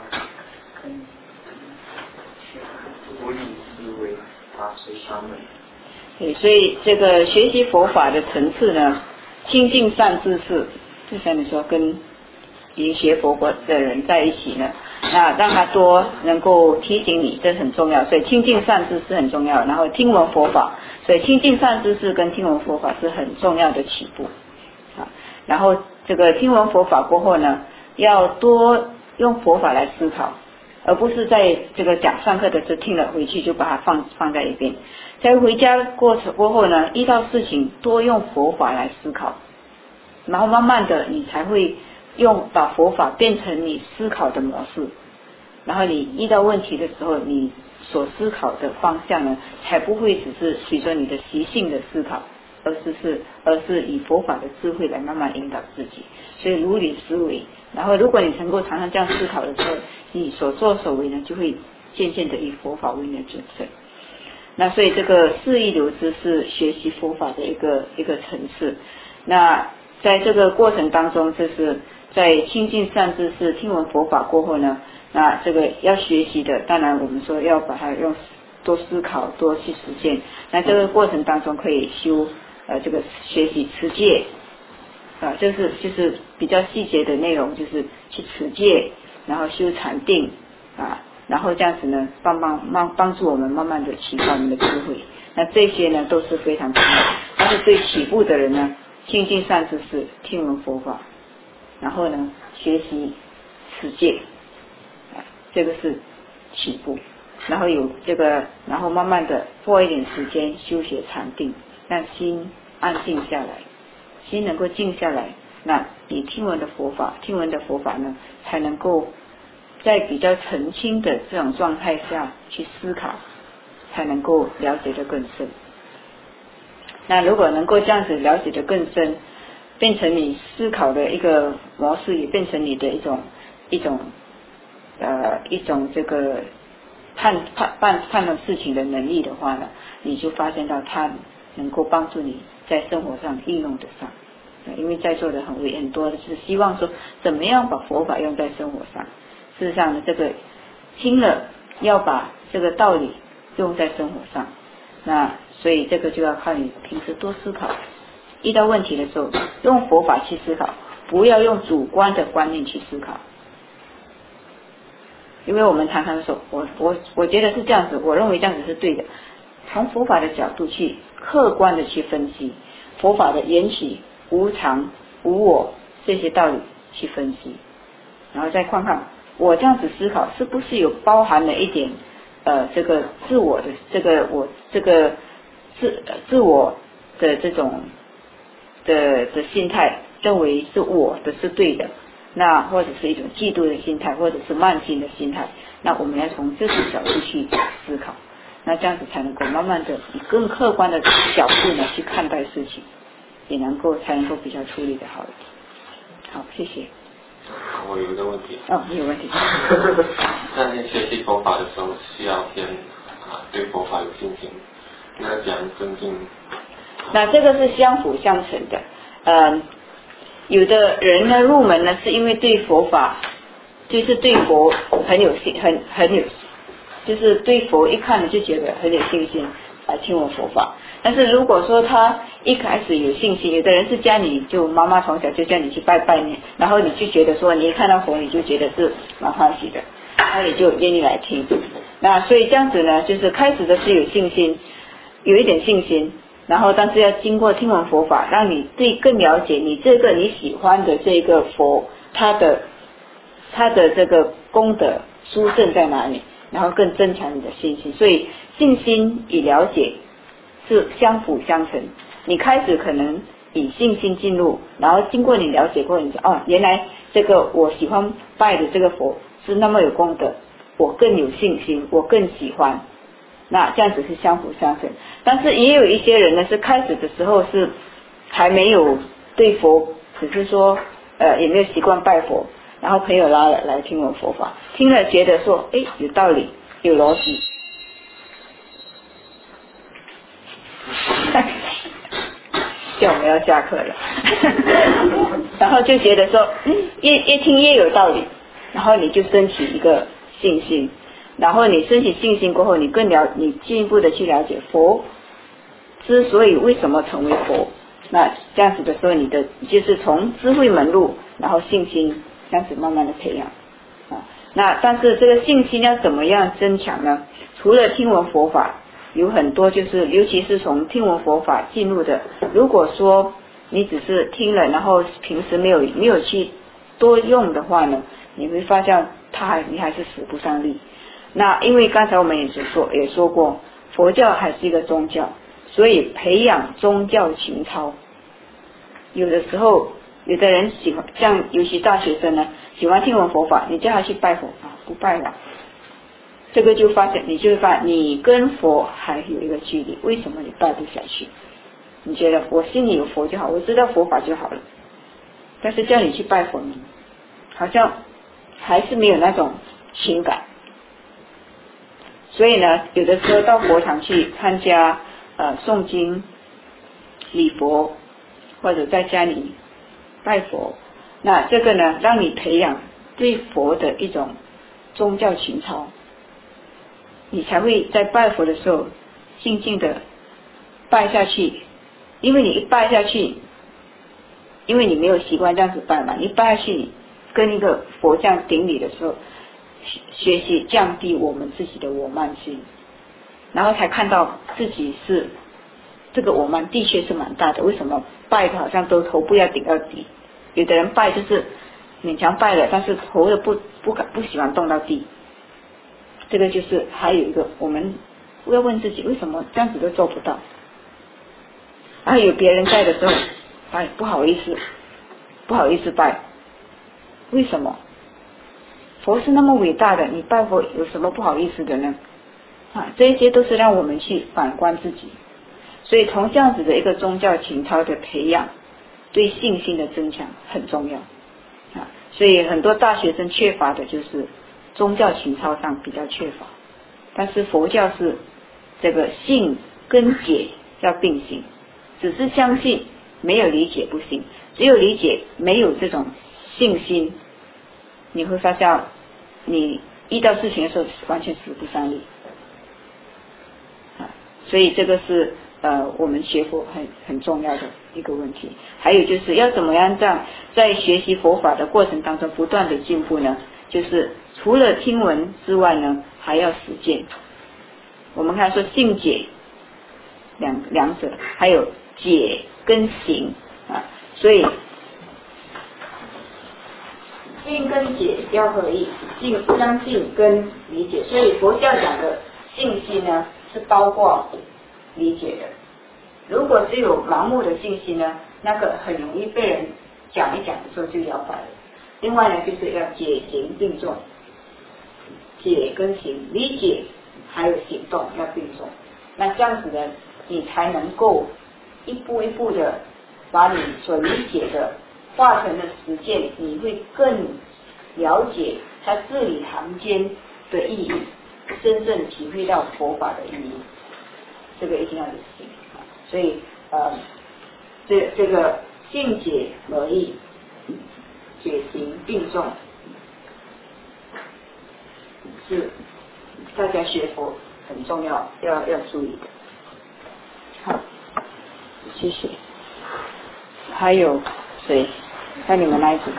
不以思维法随他们。 对，所以这个学习佛法的层次呢，亲近善知识，就像你说跟已经学佛法的人在一起呢，那让他多能够提醒你，这很重要。所以亲近善知识很重要，然后听闻佛法，所以亲近善知识跟听闻佛法是很重要的起步啊。然后这个听闻佛法过后呢，要多用佛法来思考，而不是在这个讲上课的时候听了回去就把它放放在一边。在回家过程过后呢，遇到事情多用佛法来思考，然后慢慢的你才会用把佛法变成你思考的模式，然后你遇到问题的时候，你所思考的方向呢，才不会只是随着你的习性的思考，而是是而是以佛法的智慧来慢慢引导自己。所以如理思维，然后如果你能够常常这样思考的时候，你所作所为呢，就会渐渐的以佛法为你的准绳。那所以这个四意流支是学习佛法的一个一个层次。那在这个过程当中，就是在亲近善知识听闻佛法过后呢，那这个要学习的，当然我们说要把它用多思考多去实践。那这个过程当中可以修呃这个学习持戒啊，就是就是比较细节的内容，就是去持戒，然后修禅定啊，然后这样子呢，帮帮帮帮助我们慢慢的提高我们的智慧。那这些呢都是非常重要的。但是对起步的人呢，亲近善知识，听闻佛法，然后呢学习持戒，啊，这个是起步。然后有这个，然后慢慢的花一点时间修学禅定，让心安静下来，心能够静下来，那你听闻的佛法，听闻的佛法呢，才能够在比较澄清的这种状态下去思考，才能够了解得更深。那如果能够这样子了解得更深，变成你思考的一个模式，也变成你的一种一种呃一种这个判判判判断事情的能力的话呢，你就发现到它能够帮助你在生活上应用得上。因为在座的很很多的是希望说怎么样把佛法用在生活上，事实上呢，这个听了要把这个道理用在生活上，那所以这个就要靠你平时多思考，遇到问题的时候用佛法去思考，不要用主观的观念去思考。因为我们常常说我我我觉得是这样子，我认为这样子是对的，从佛法的角度去客观的去分析佛法的缘起无常无我这些道理去分析，然后再看看我这样子思考是不是有包含了一点呃这个自我的这个我这个自自我的这种的的心态，认为是我的是对的，那或者是一种嫉妒的心态，或者是慢心的心态，那我们要从这些角度去思考，那这样子才能够慢慢的以更客观的角度呢去看待事情，也能够才能够比较处理的好一点。好，谢谢。 我有一个问题。 哦，你有问题。 那学习佛法的时候，需要先啊对佛法有信心，那讲尊敬。 那这个是相辅相成的。嗯，有的人呢入门呢是因为对佛法，就是对佛很有信，很很有，就是对佛一看就觉得很有信心来听闻佛法。但是如果说他一开始有信心，有的人是叫你就妈妈从小就叫你去拜拜呢，然后你就觉得说你一看到佛你就觉得是蛮欢喜的，然后你就愿意来听。 那所以这样子呢，就是开始的是有信心，有一点信心，然后但是要经过听闻佛法，让你对更了解你这个你喜欢的这个佛，它的它的这个功德殊胜在哪里，然后更增强你的信心。所以信心与了解是相辅相成。你开始可能以信心进入，然后经过你了解过，你说哦，原来这个我喜欢拜的这个佛是那么有功德，我更有信心，我更喜欢。那这样子是相辅相成。但是也有一些人呢，是开始的时候是还没有对佛，只是说呃也没有习惯拜佛，然后朋友拉来来听闻佛法，听了觉得说哎有道理有逻辑，叫我们要下课了然后就觉得说嗯越越听越有道理，然后你就升起一个信心，然后你升起信心过后，你更了你进一步的去了解佛之所以为什么成为佛，那这样子的时候，你的就是从智慧门路，然后信心这样子慢慢的培养啊。那但是这个信心要怎么样增强呢？除了听闻佛法，有很多就是尤其是从听闻佛法进入的，如果说你只是听了，然后平时没有没有去多用的话呢，你会发现它还你还是使不上力。那因为刚才我们也说也说过，佛教还是一个宗教，所以培养宗教情操。有的时候有的人喜欢，像尤其大学生呢，喜欢听闻佛法，你叫他去拜佛啊，不拜了，这个就发现你就会发现你跟佛还有一个距离。为什么你拜不下去？你觉得我心里有佛就好，我知道佛法就好了，但是叫你去拜佛呢，好像还是没有那种情感。所以呢，有的时候到佛堂去参加呃诵经礼佛，或者在家里拜佛，那这个呢让你培养对佛的一种宗教情操，你才会在拜佛的时候静静的拜下去。因为你一拜下去，因为你没有习惯这样子拜嘛，你拜下去你跟一个佛像顶礼的时候，学习降低我们自己的我慢心，然后才看到自己是这个我慢的确是蛮大的。为什么拜的好像都头部要顶到底？有的人拜就是勉强拜了，但是头的不不敢不喜欢动到地。这个就是还有一个我们要问自己，为什么这样子都做不到？然后有别人在的时候，哎，不好意思，不好意思拜，为什么？佛是那么伟大的，你拜佛有什么不好意思的呢？啊，这一些都是让我们去反观自己。所以从这样子的一个宗教情操的培养，对信心的增强很重要啊。所以很多大学生缺乏的就是宗教情操上比较缺乏，但是佛教是这个信跟解要并行，只是相信没有理解不行，只有理解没有这种信心，你会发现你遇到事情的时候完全使不上力啊。所以这个是呃我们学佛很很重要的一个问题。还有就是要怎么样在在学习佛法的过程当中不断的进步呢？就是除了听闻之外呢，还要实践。我们看说信解两两者，还有解跟行啊，所以信跟解要合一，信相信跟理解。所以佛教讲的信心呢，是包括理解的。如果只有盲目的信心呢，那个很容易被人讲一讲的时候就摇摆了。另外呢，就是要解行并重，解跟行，理解还有行动要并重。那这样子呢，你才能够一步一步的把你所理解的化成了实践，你会更了解它字里行间的意义，真正体会到佛法的意义。这个一定要有心。所以呃，这这个信解合一，解行并重，是大家学佛很重要要要注意的。好，谢谢。还有谁？在你们那一组？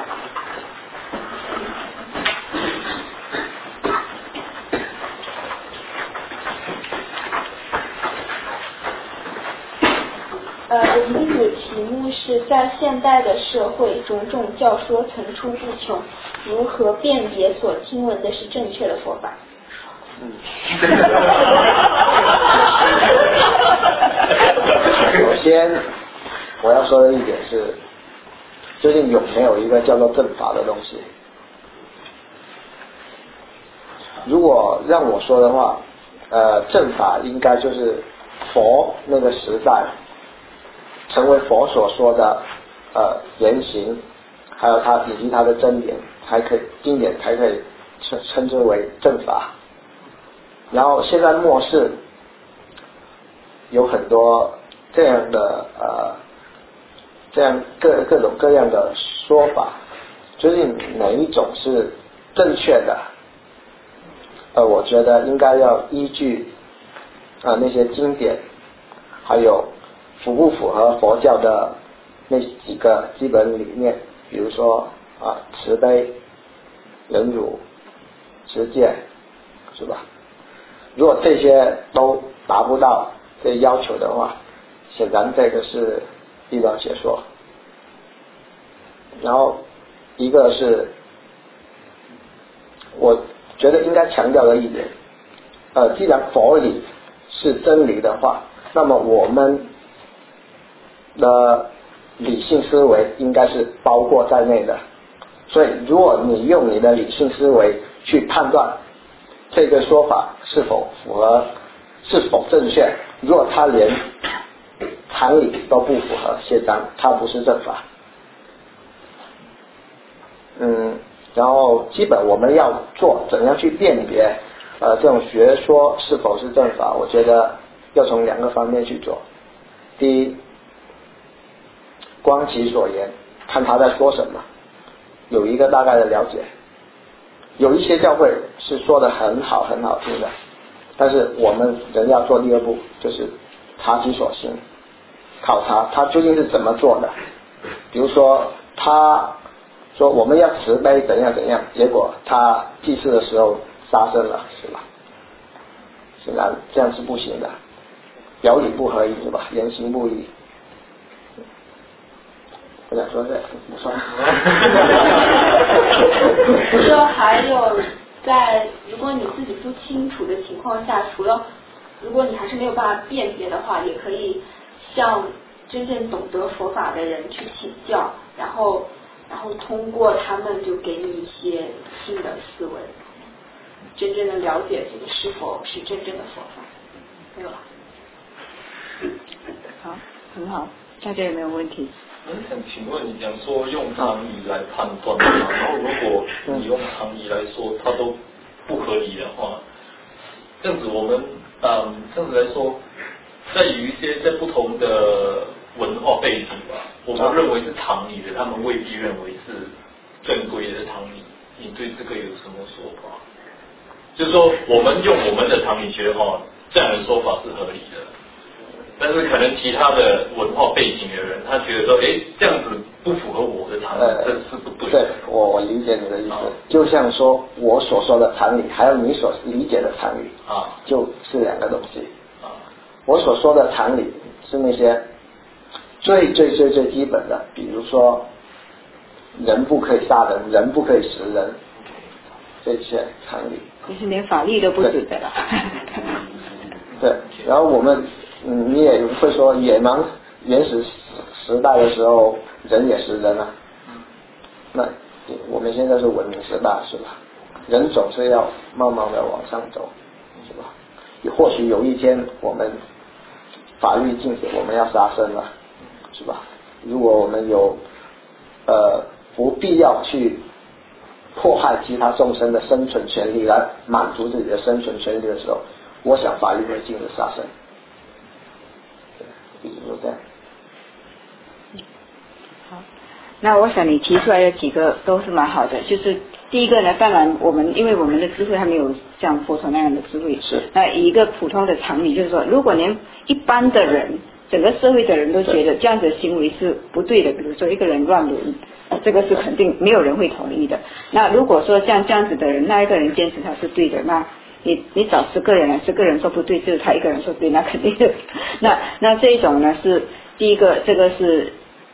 就是在现代的社会，种种教说层出不穷，如何辨别所听闻的是正确的佛法？ 嗯，首先我要说的一点是，究竟有没有一个叫做正法的东西？如果让我说的话，呃，正法应该就是佛那个时代成为佛所说的呃言行，还有他以及他的真典，还可以经典才可以称称之为正法。然后现在末世有很多这样的呃这样各各种各样的说法，究竟哪一种是正确的？呃，我觉得应该要依据啊、呃、那些经典，还有符不符合佛教的那几个基本理念，比如说啊慈悲、忍辱、持戒，是吧？如果这些都达不到这些要求的话，显然这个是异端邪说。然后一个是我觉得应该强调的一点，呃，既然佛理是真理的话，那么我们的理性思维应该是包括在内的。所以如果你用你的理性思维去判断这个说法是否符合，是否正确，如果它连常理都不符合，显然它不是正法。嗯，然后基本我们要做怎样去辨别呃这种学说是否是正法，我觉得要从两个方面去做。第一，观其所言，看他在说什么，有一个大概的了解。有一些教会是说的很好很好听的，但是我们人要做第二步，就是察其所行，考察他究竟是怎么做的。比如说他说我们要慈悲怎样怎样，结果他祭祀的时候杀生了，是吧？显然这样是不行的，表里不合一，是吧？言行不一。我想说这不算。 就还有在如果你自己不清楚的情况下，除了如果你还是没有办法辨别的话，也可以向真正懂得佛法的人去请教，然后然后通过他们就给你一些新的思维，真正的了解这个是否是真正的佛法。没有了。 好，很好，大家有没有问题？ 我想请问你讲说用常理来判断嘛，然后如果你用常理来说它都不合理的话，这样子我们嗯这样子来说，在有一些在不同的文化背景吧，我们认为是常理的，他们未必认为是正规的常理。你对这个有什么说法？就是说我们用我们的常理觉得哦，这样的说法是合理的。但是可能其他的文化背景的人，他觉得说，哎，这样子不符合我的常理，呃、这是不对的。 对，我我理解你的意思，哦、就像说我所说的常理，还有你所理解的常理，啊，就是两个东西。啊，我所说的常理是那些最最最最基本的，比如说人不可以杀人，人不可以食人，这些常理。 就是连法律都不准的了。 对，然后我们。嗯，你也会说野蛮原始时代的时候人也是人啊，那我们现在是文明时代，是吧？人总是要慢慢的往上走，是吧？或许有一天我们法律禁止我们要杀生了，是吧？如果我们有呃不必要去迫害其他众生的生存权利来满足自己的生存权利的时候，我想法律会禁止杀生。这样。 好，那我想你提出来的几个都是蛮好的，就是第一个呢，当然我们因为我们的智慧还没有像佛陀那样的智慧， 是那一个普通的常理就是说，如果连一般的人，整个社会的人都觉得这样子的行为是不对的，比如说一个人乱伦，这个是肯定没有人会同意的。那如果说像这样子的人，那一个人坚持他是对的，那你你找十个人来，十个人说不对，只有他一个人说对，那肯定的。那那这一种呢是第一个，这个是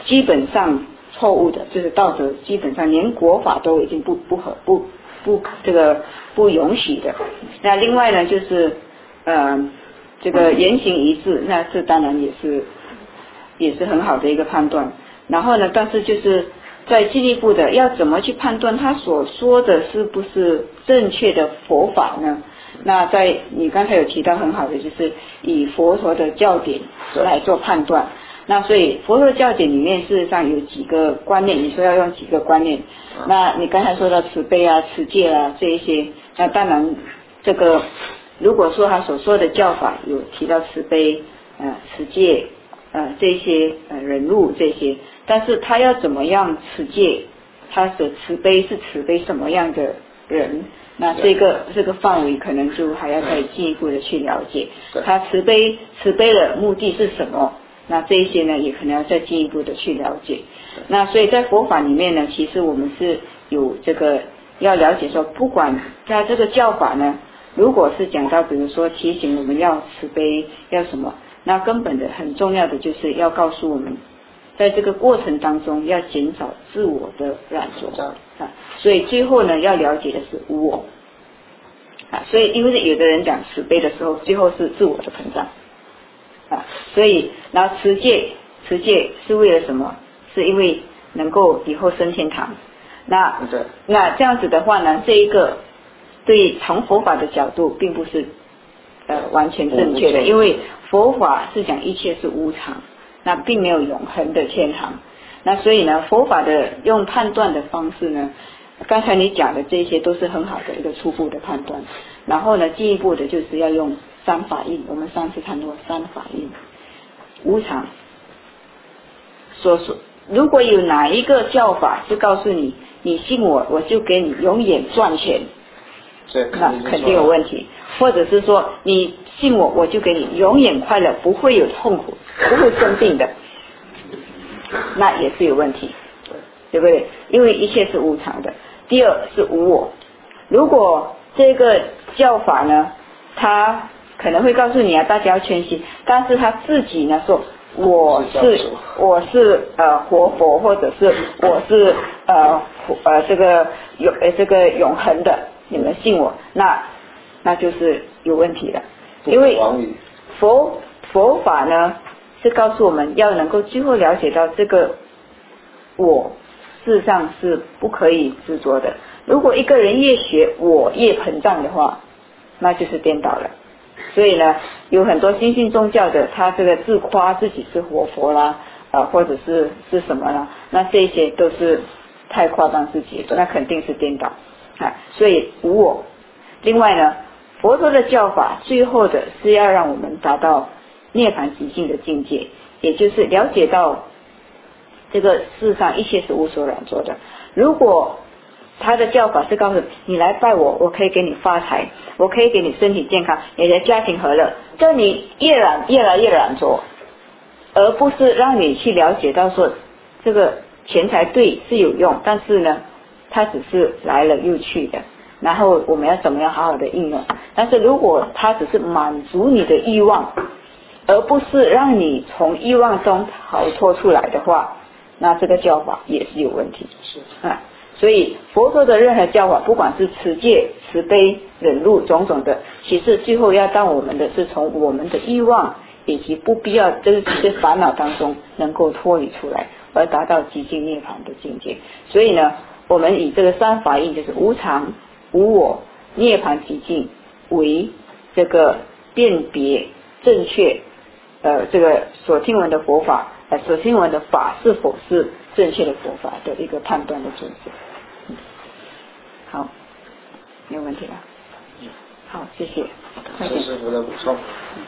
基本上错误的，就是道德基本上连国法都已经不不合不不这个不允许的。那另外呢，就是呃这个言行一致，那这当然也是也是很好的一个判断。然后呢，但是就是再进一步的，要怎么去判断他所说的是不是正确的佛法呢？那在你刚才有提到很好的，就是以佛陀的教典来做判断。那所以佛陀的教典里面事实上有几个观念，你说要用几个观念，那你刚才说到慈悲啊、持戒啊这一些，那当然这个如果说他所说的教法有提到慈悲、呃持戒、呃这些呃忍辱这些，但是他要怎么样持戒，他的慈悲是慈悲什么样的人，那这个这个范围可能就还要再进一步的去了解，他慈悲慈悲的目的是什么，那这一些呢也可能要再进一步的去了解。那所以在佛法里面呢，其实我们是有这个要了解说，不管在这个教法呢，如果是讲到比如说提醒我们要慈悲要什么，那根本的很重要的就是要告诉我们在这个过程当中要减少自我的染着啊，所以最后呢要了解的是无我啊，所以因为有的人讲慈悲的时候，最后是自我的膨胀啊，所以然后持戒持戒是为了什么？是因为能够以后升天堂。那那这样子的话呢，这一个对从佛法的角度并不是呃完全正确的，因为佛法是讲一切是无常，那并没有永恒的天堂。那所以呢，佛法的用判断的方式呢，刚才你讲的这些都是很好的一个初步的判断。然后呢，进一步的就是要用三法印，我们上次谈过三法印，无常。所说，如果有哪一个教法是告诉你，你信我，我就给你永远赚钱，那肯定有问题。或者是说，你信我，我就给你永远快乐，不会有痛苦，不会生病的，那也是有问题，对不对？因为一切是无常的。第二是无我，如果这个教法呢，他可能会告诉你啊，大家要谦虚，但是他自己呢说我是我是呃活佛，或者是我是呃呃这个永呃这个永恒的，你们信我，那那就是有问题的。因为佛佛法呢是告诉我们要能够最后了解到这个我事实上是不可以执着的。如果一个人越学我越膨胀的话，那就是颠倒了。所以呢，有很多新兴宗教的，他这个自夸自己是活佛啦，呃，或者是是什么啦，那这些都是太夸张自己，那肯定是颠倒啊。所以无我。另外呢，佛陀的教法最后的是要让我们达到涅槃极境的境界，也就是了解到这个世上一切是无所染着的。如果他的教法是告诉你来拜我，我可以给你发财，我可以给你身体健康，你的家庭和乐，叫你越染越来越染着，而不是让你去了解到说这个钱财对是有用，但是呢它只是来了又去的，然后我们要怎么样好好的应用。但是如果它只是满足你的欲望，而不是让你从欲望中逃脱出来的话，那这个教法也是有问题。是啊，所以佛陀的任何教法，不管是持戒、慈悲、忍辱种种的，其实最后要到我们的是从我们的欲望以及不必要这些烦恼当中能够脱离出来，而达到极尽涅槃的境界。所以呢，我们以这个三法印，就是无常、无我、涅槃极境为这个辨别正确呃这个所听闻的佛法，呃所听闻的法是否是正确的佛法的一个判断的准则。嗯、好，没有问题了。好，谢谢。快点。 师傅的补充。 嗯、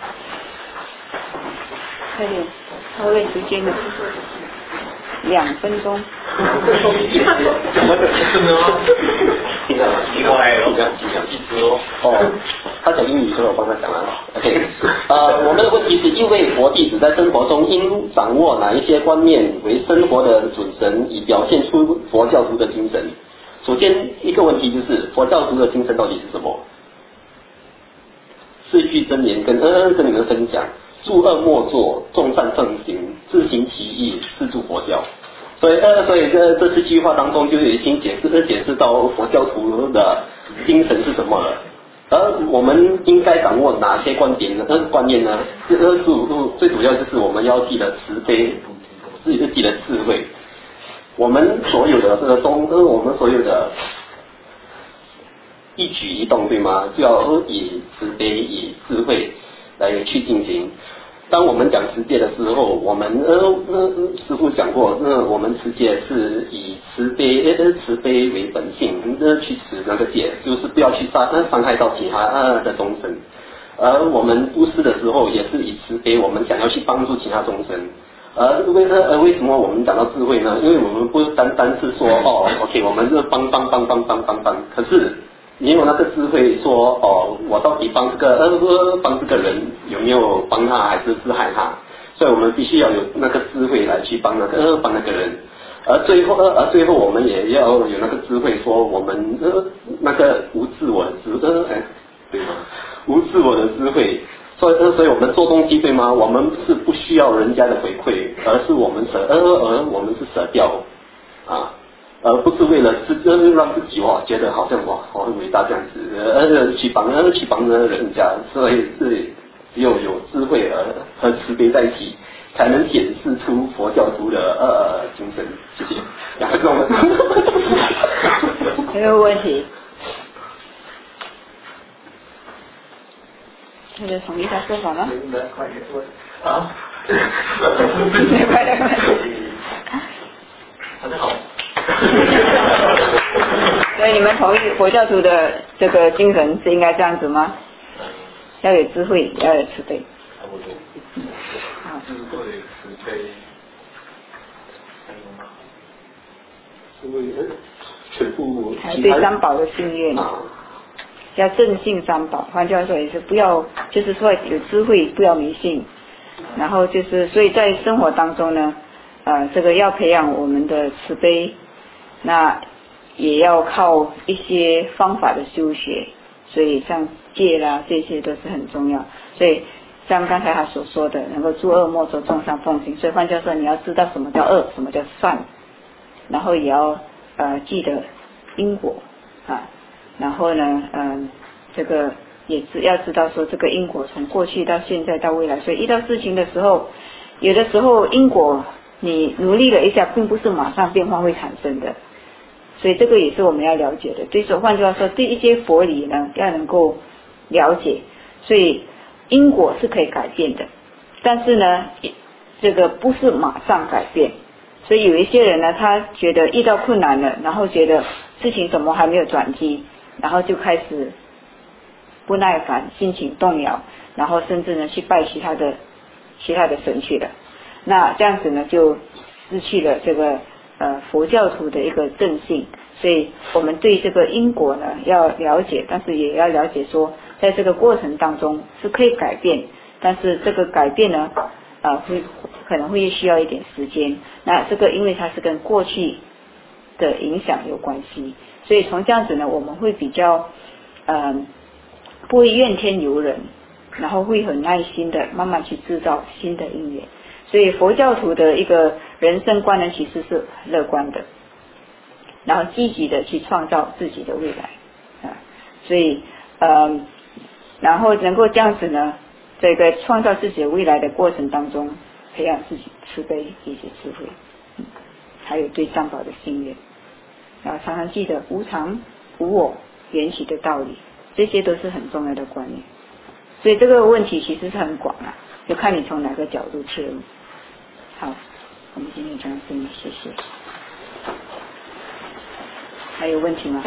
快点，超越时间了。两分钟。 怎么的？真的吗？听到了，听到了，听到了，一直哦。 哦，他讲英语，所以我帮他讲完了。OK， 呃，我们的问题是一位佛弟子在生活中应掌握哪一些观念为生活的准绳，以表现出佛教徒的精神？首先，一个问题就是佛教徒的精神到底是什么？四句真言跟恩恩跟你们分享。 诸恶莫作，众善奉行，自行其意，是诸佛教。所以呃，所以这这四句话当中就已经解释解释到佛教徒的精神是什么了。而我们应该掌握哪些观点呢？呃，观念呢？这呃主最主要就是我们要记得慈悲，自己记得智慧。我们所有的这个东，呃，我们所有的一举一动，对吗？就要以慈悲、以智慧来去进行。当我们讲持戒的时候，我们呃呃师父讲过，呃我们持戒是以慈悲呃慈悲为本性，呃去持那个戒，就是不要去杀呃伤害到其他呃的众生。而我们布施的时候，也是以慈悲，我们想要去帮助其他众生。而为呃为什么我们讲到智慧呢？因为我们不单单是说哦 ，OK， 我们是帮帮帮帮帮帮帮，可是你有那个智慧说哦，我到底帮这个呃帮这个人有没有帮他，还是是害他？所以我们必须要有那个智慧来去帮那个呃帮那个人。而最后呃而最后我们也要有那个智慧说我们呃那个无自我的智呃哎对吗？无自我的智慧。所以呃所以我们做东西对吗？我们是不需要人家的回馈，而是我们舍呃而我们是舍掉啊。而不是为了自让自己哇觉得好像哇我很伟大这样子，呃去帮呃去帮着人家，所以是只有有智慧而和慈悲在一起，才能显示出佛教徒的呃精神。谢谢。两个中文。 没有问题。或者同意他说法吗？ 啊。 快点快点。 大家好。 所以你们同意佛教徒的这个精神是应该这样子吗？要有智慧，要有慈悲。 差不多。 好。 智慧、慈悲，还有吗？ 智慧全部。 还有对三宝的信愿。要正信三宝，换句话说也是不要，就是说有智慧，不要迷信。然后就是，所以在生活当中呢，呃，这个要培养我们的慈悲，那也要靠一些方法的修学。所以像戒啦，这些都是很重要。所以像刚才他所说的，能够诸恶莫作，众善奉行。所以换句话说，你要知道什么叫恶，什么叫善，然后也要呃记得因果啊。然后呢，嗯，这个也是要知道说这个因果从过去到现在到未来，所以遇到事情的时候，有的时候因果你努力了一下，并不是马上变化会产生的，所以这个也是我们要了解的。对，所以换句话说，对一些佛理呢，要能够了解，所以因果是可以改变的，但是呢，这个不是马上改变。所以有一些人呢，他觉得遇到困难了，然后觉得事情怎么还没有转机，然后就开始不耐烦，心情动摇，然后甚至呢去拜其他的其他的神去了。那这样子呢就失去了这个呃佛教徒的一个正性。所以我们对这个因果呢要了解，但是也要了解说在这个过程当中是可以改变，但是这个改变呢呃会可能会需要一点时间。那这个因为它是跟过去的影响有关系，所以从这样子呢我们会比较呃不会怨天尤人，然后会很耐心的慢慢去制造新的因缘。所以佛教徒的一个人生观呢其实是乐观的，然后积极的去创造自己的未来啊，所以呃然后能够这样子呢，这个创造自己的未来的过程当中，培养自己慈悲以及智慧，嗯，还有对三宝的信愿，然后常常记得无常无我缘起的道理，这些都是很重要的观念。所以这个问题其实是很广啊，就看你从哪个角度切入。好，我们今天讲到这里，谢谢。还有问题吗？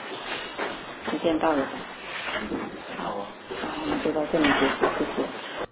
时间到了。好，好，我们就到这里结束，谢谢。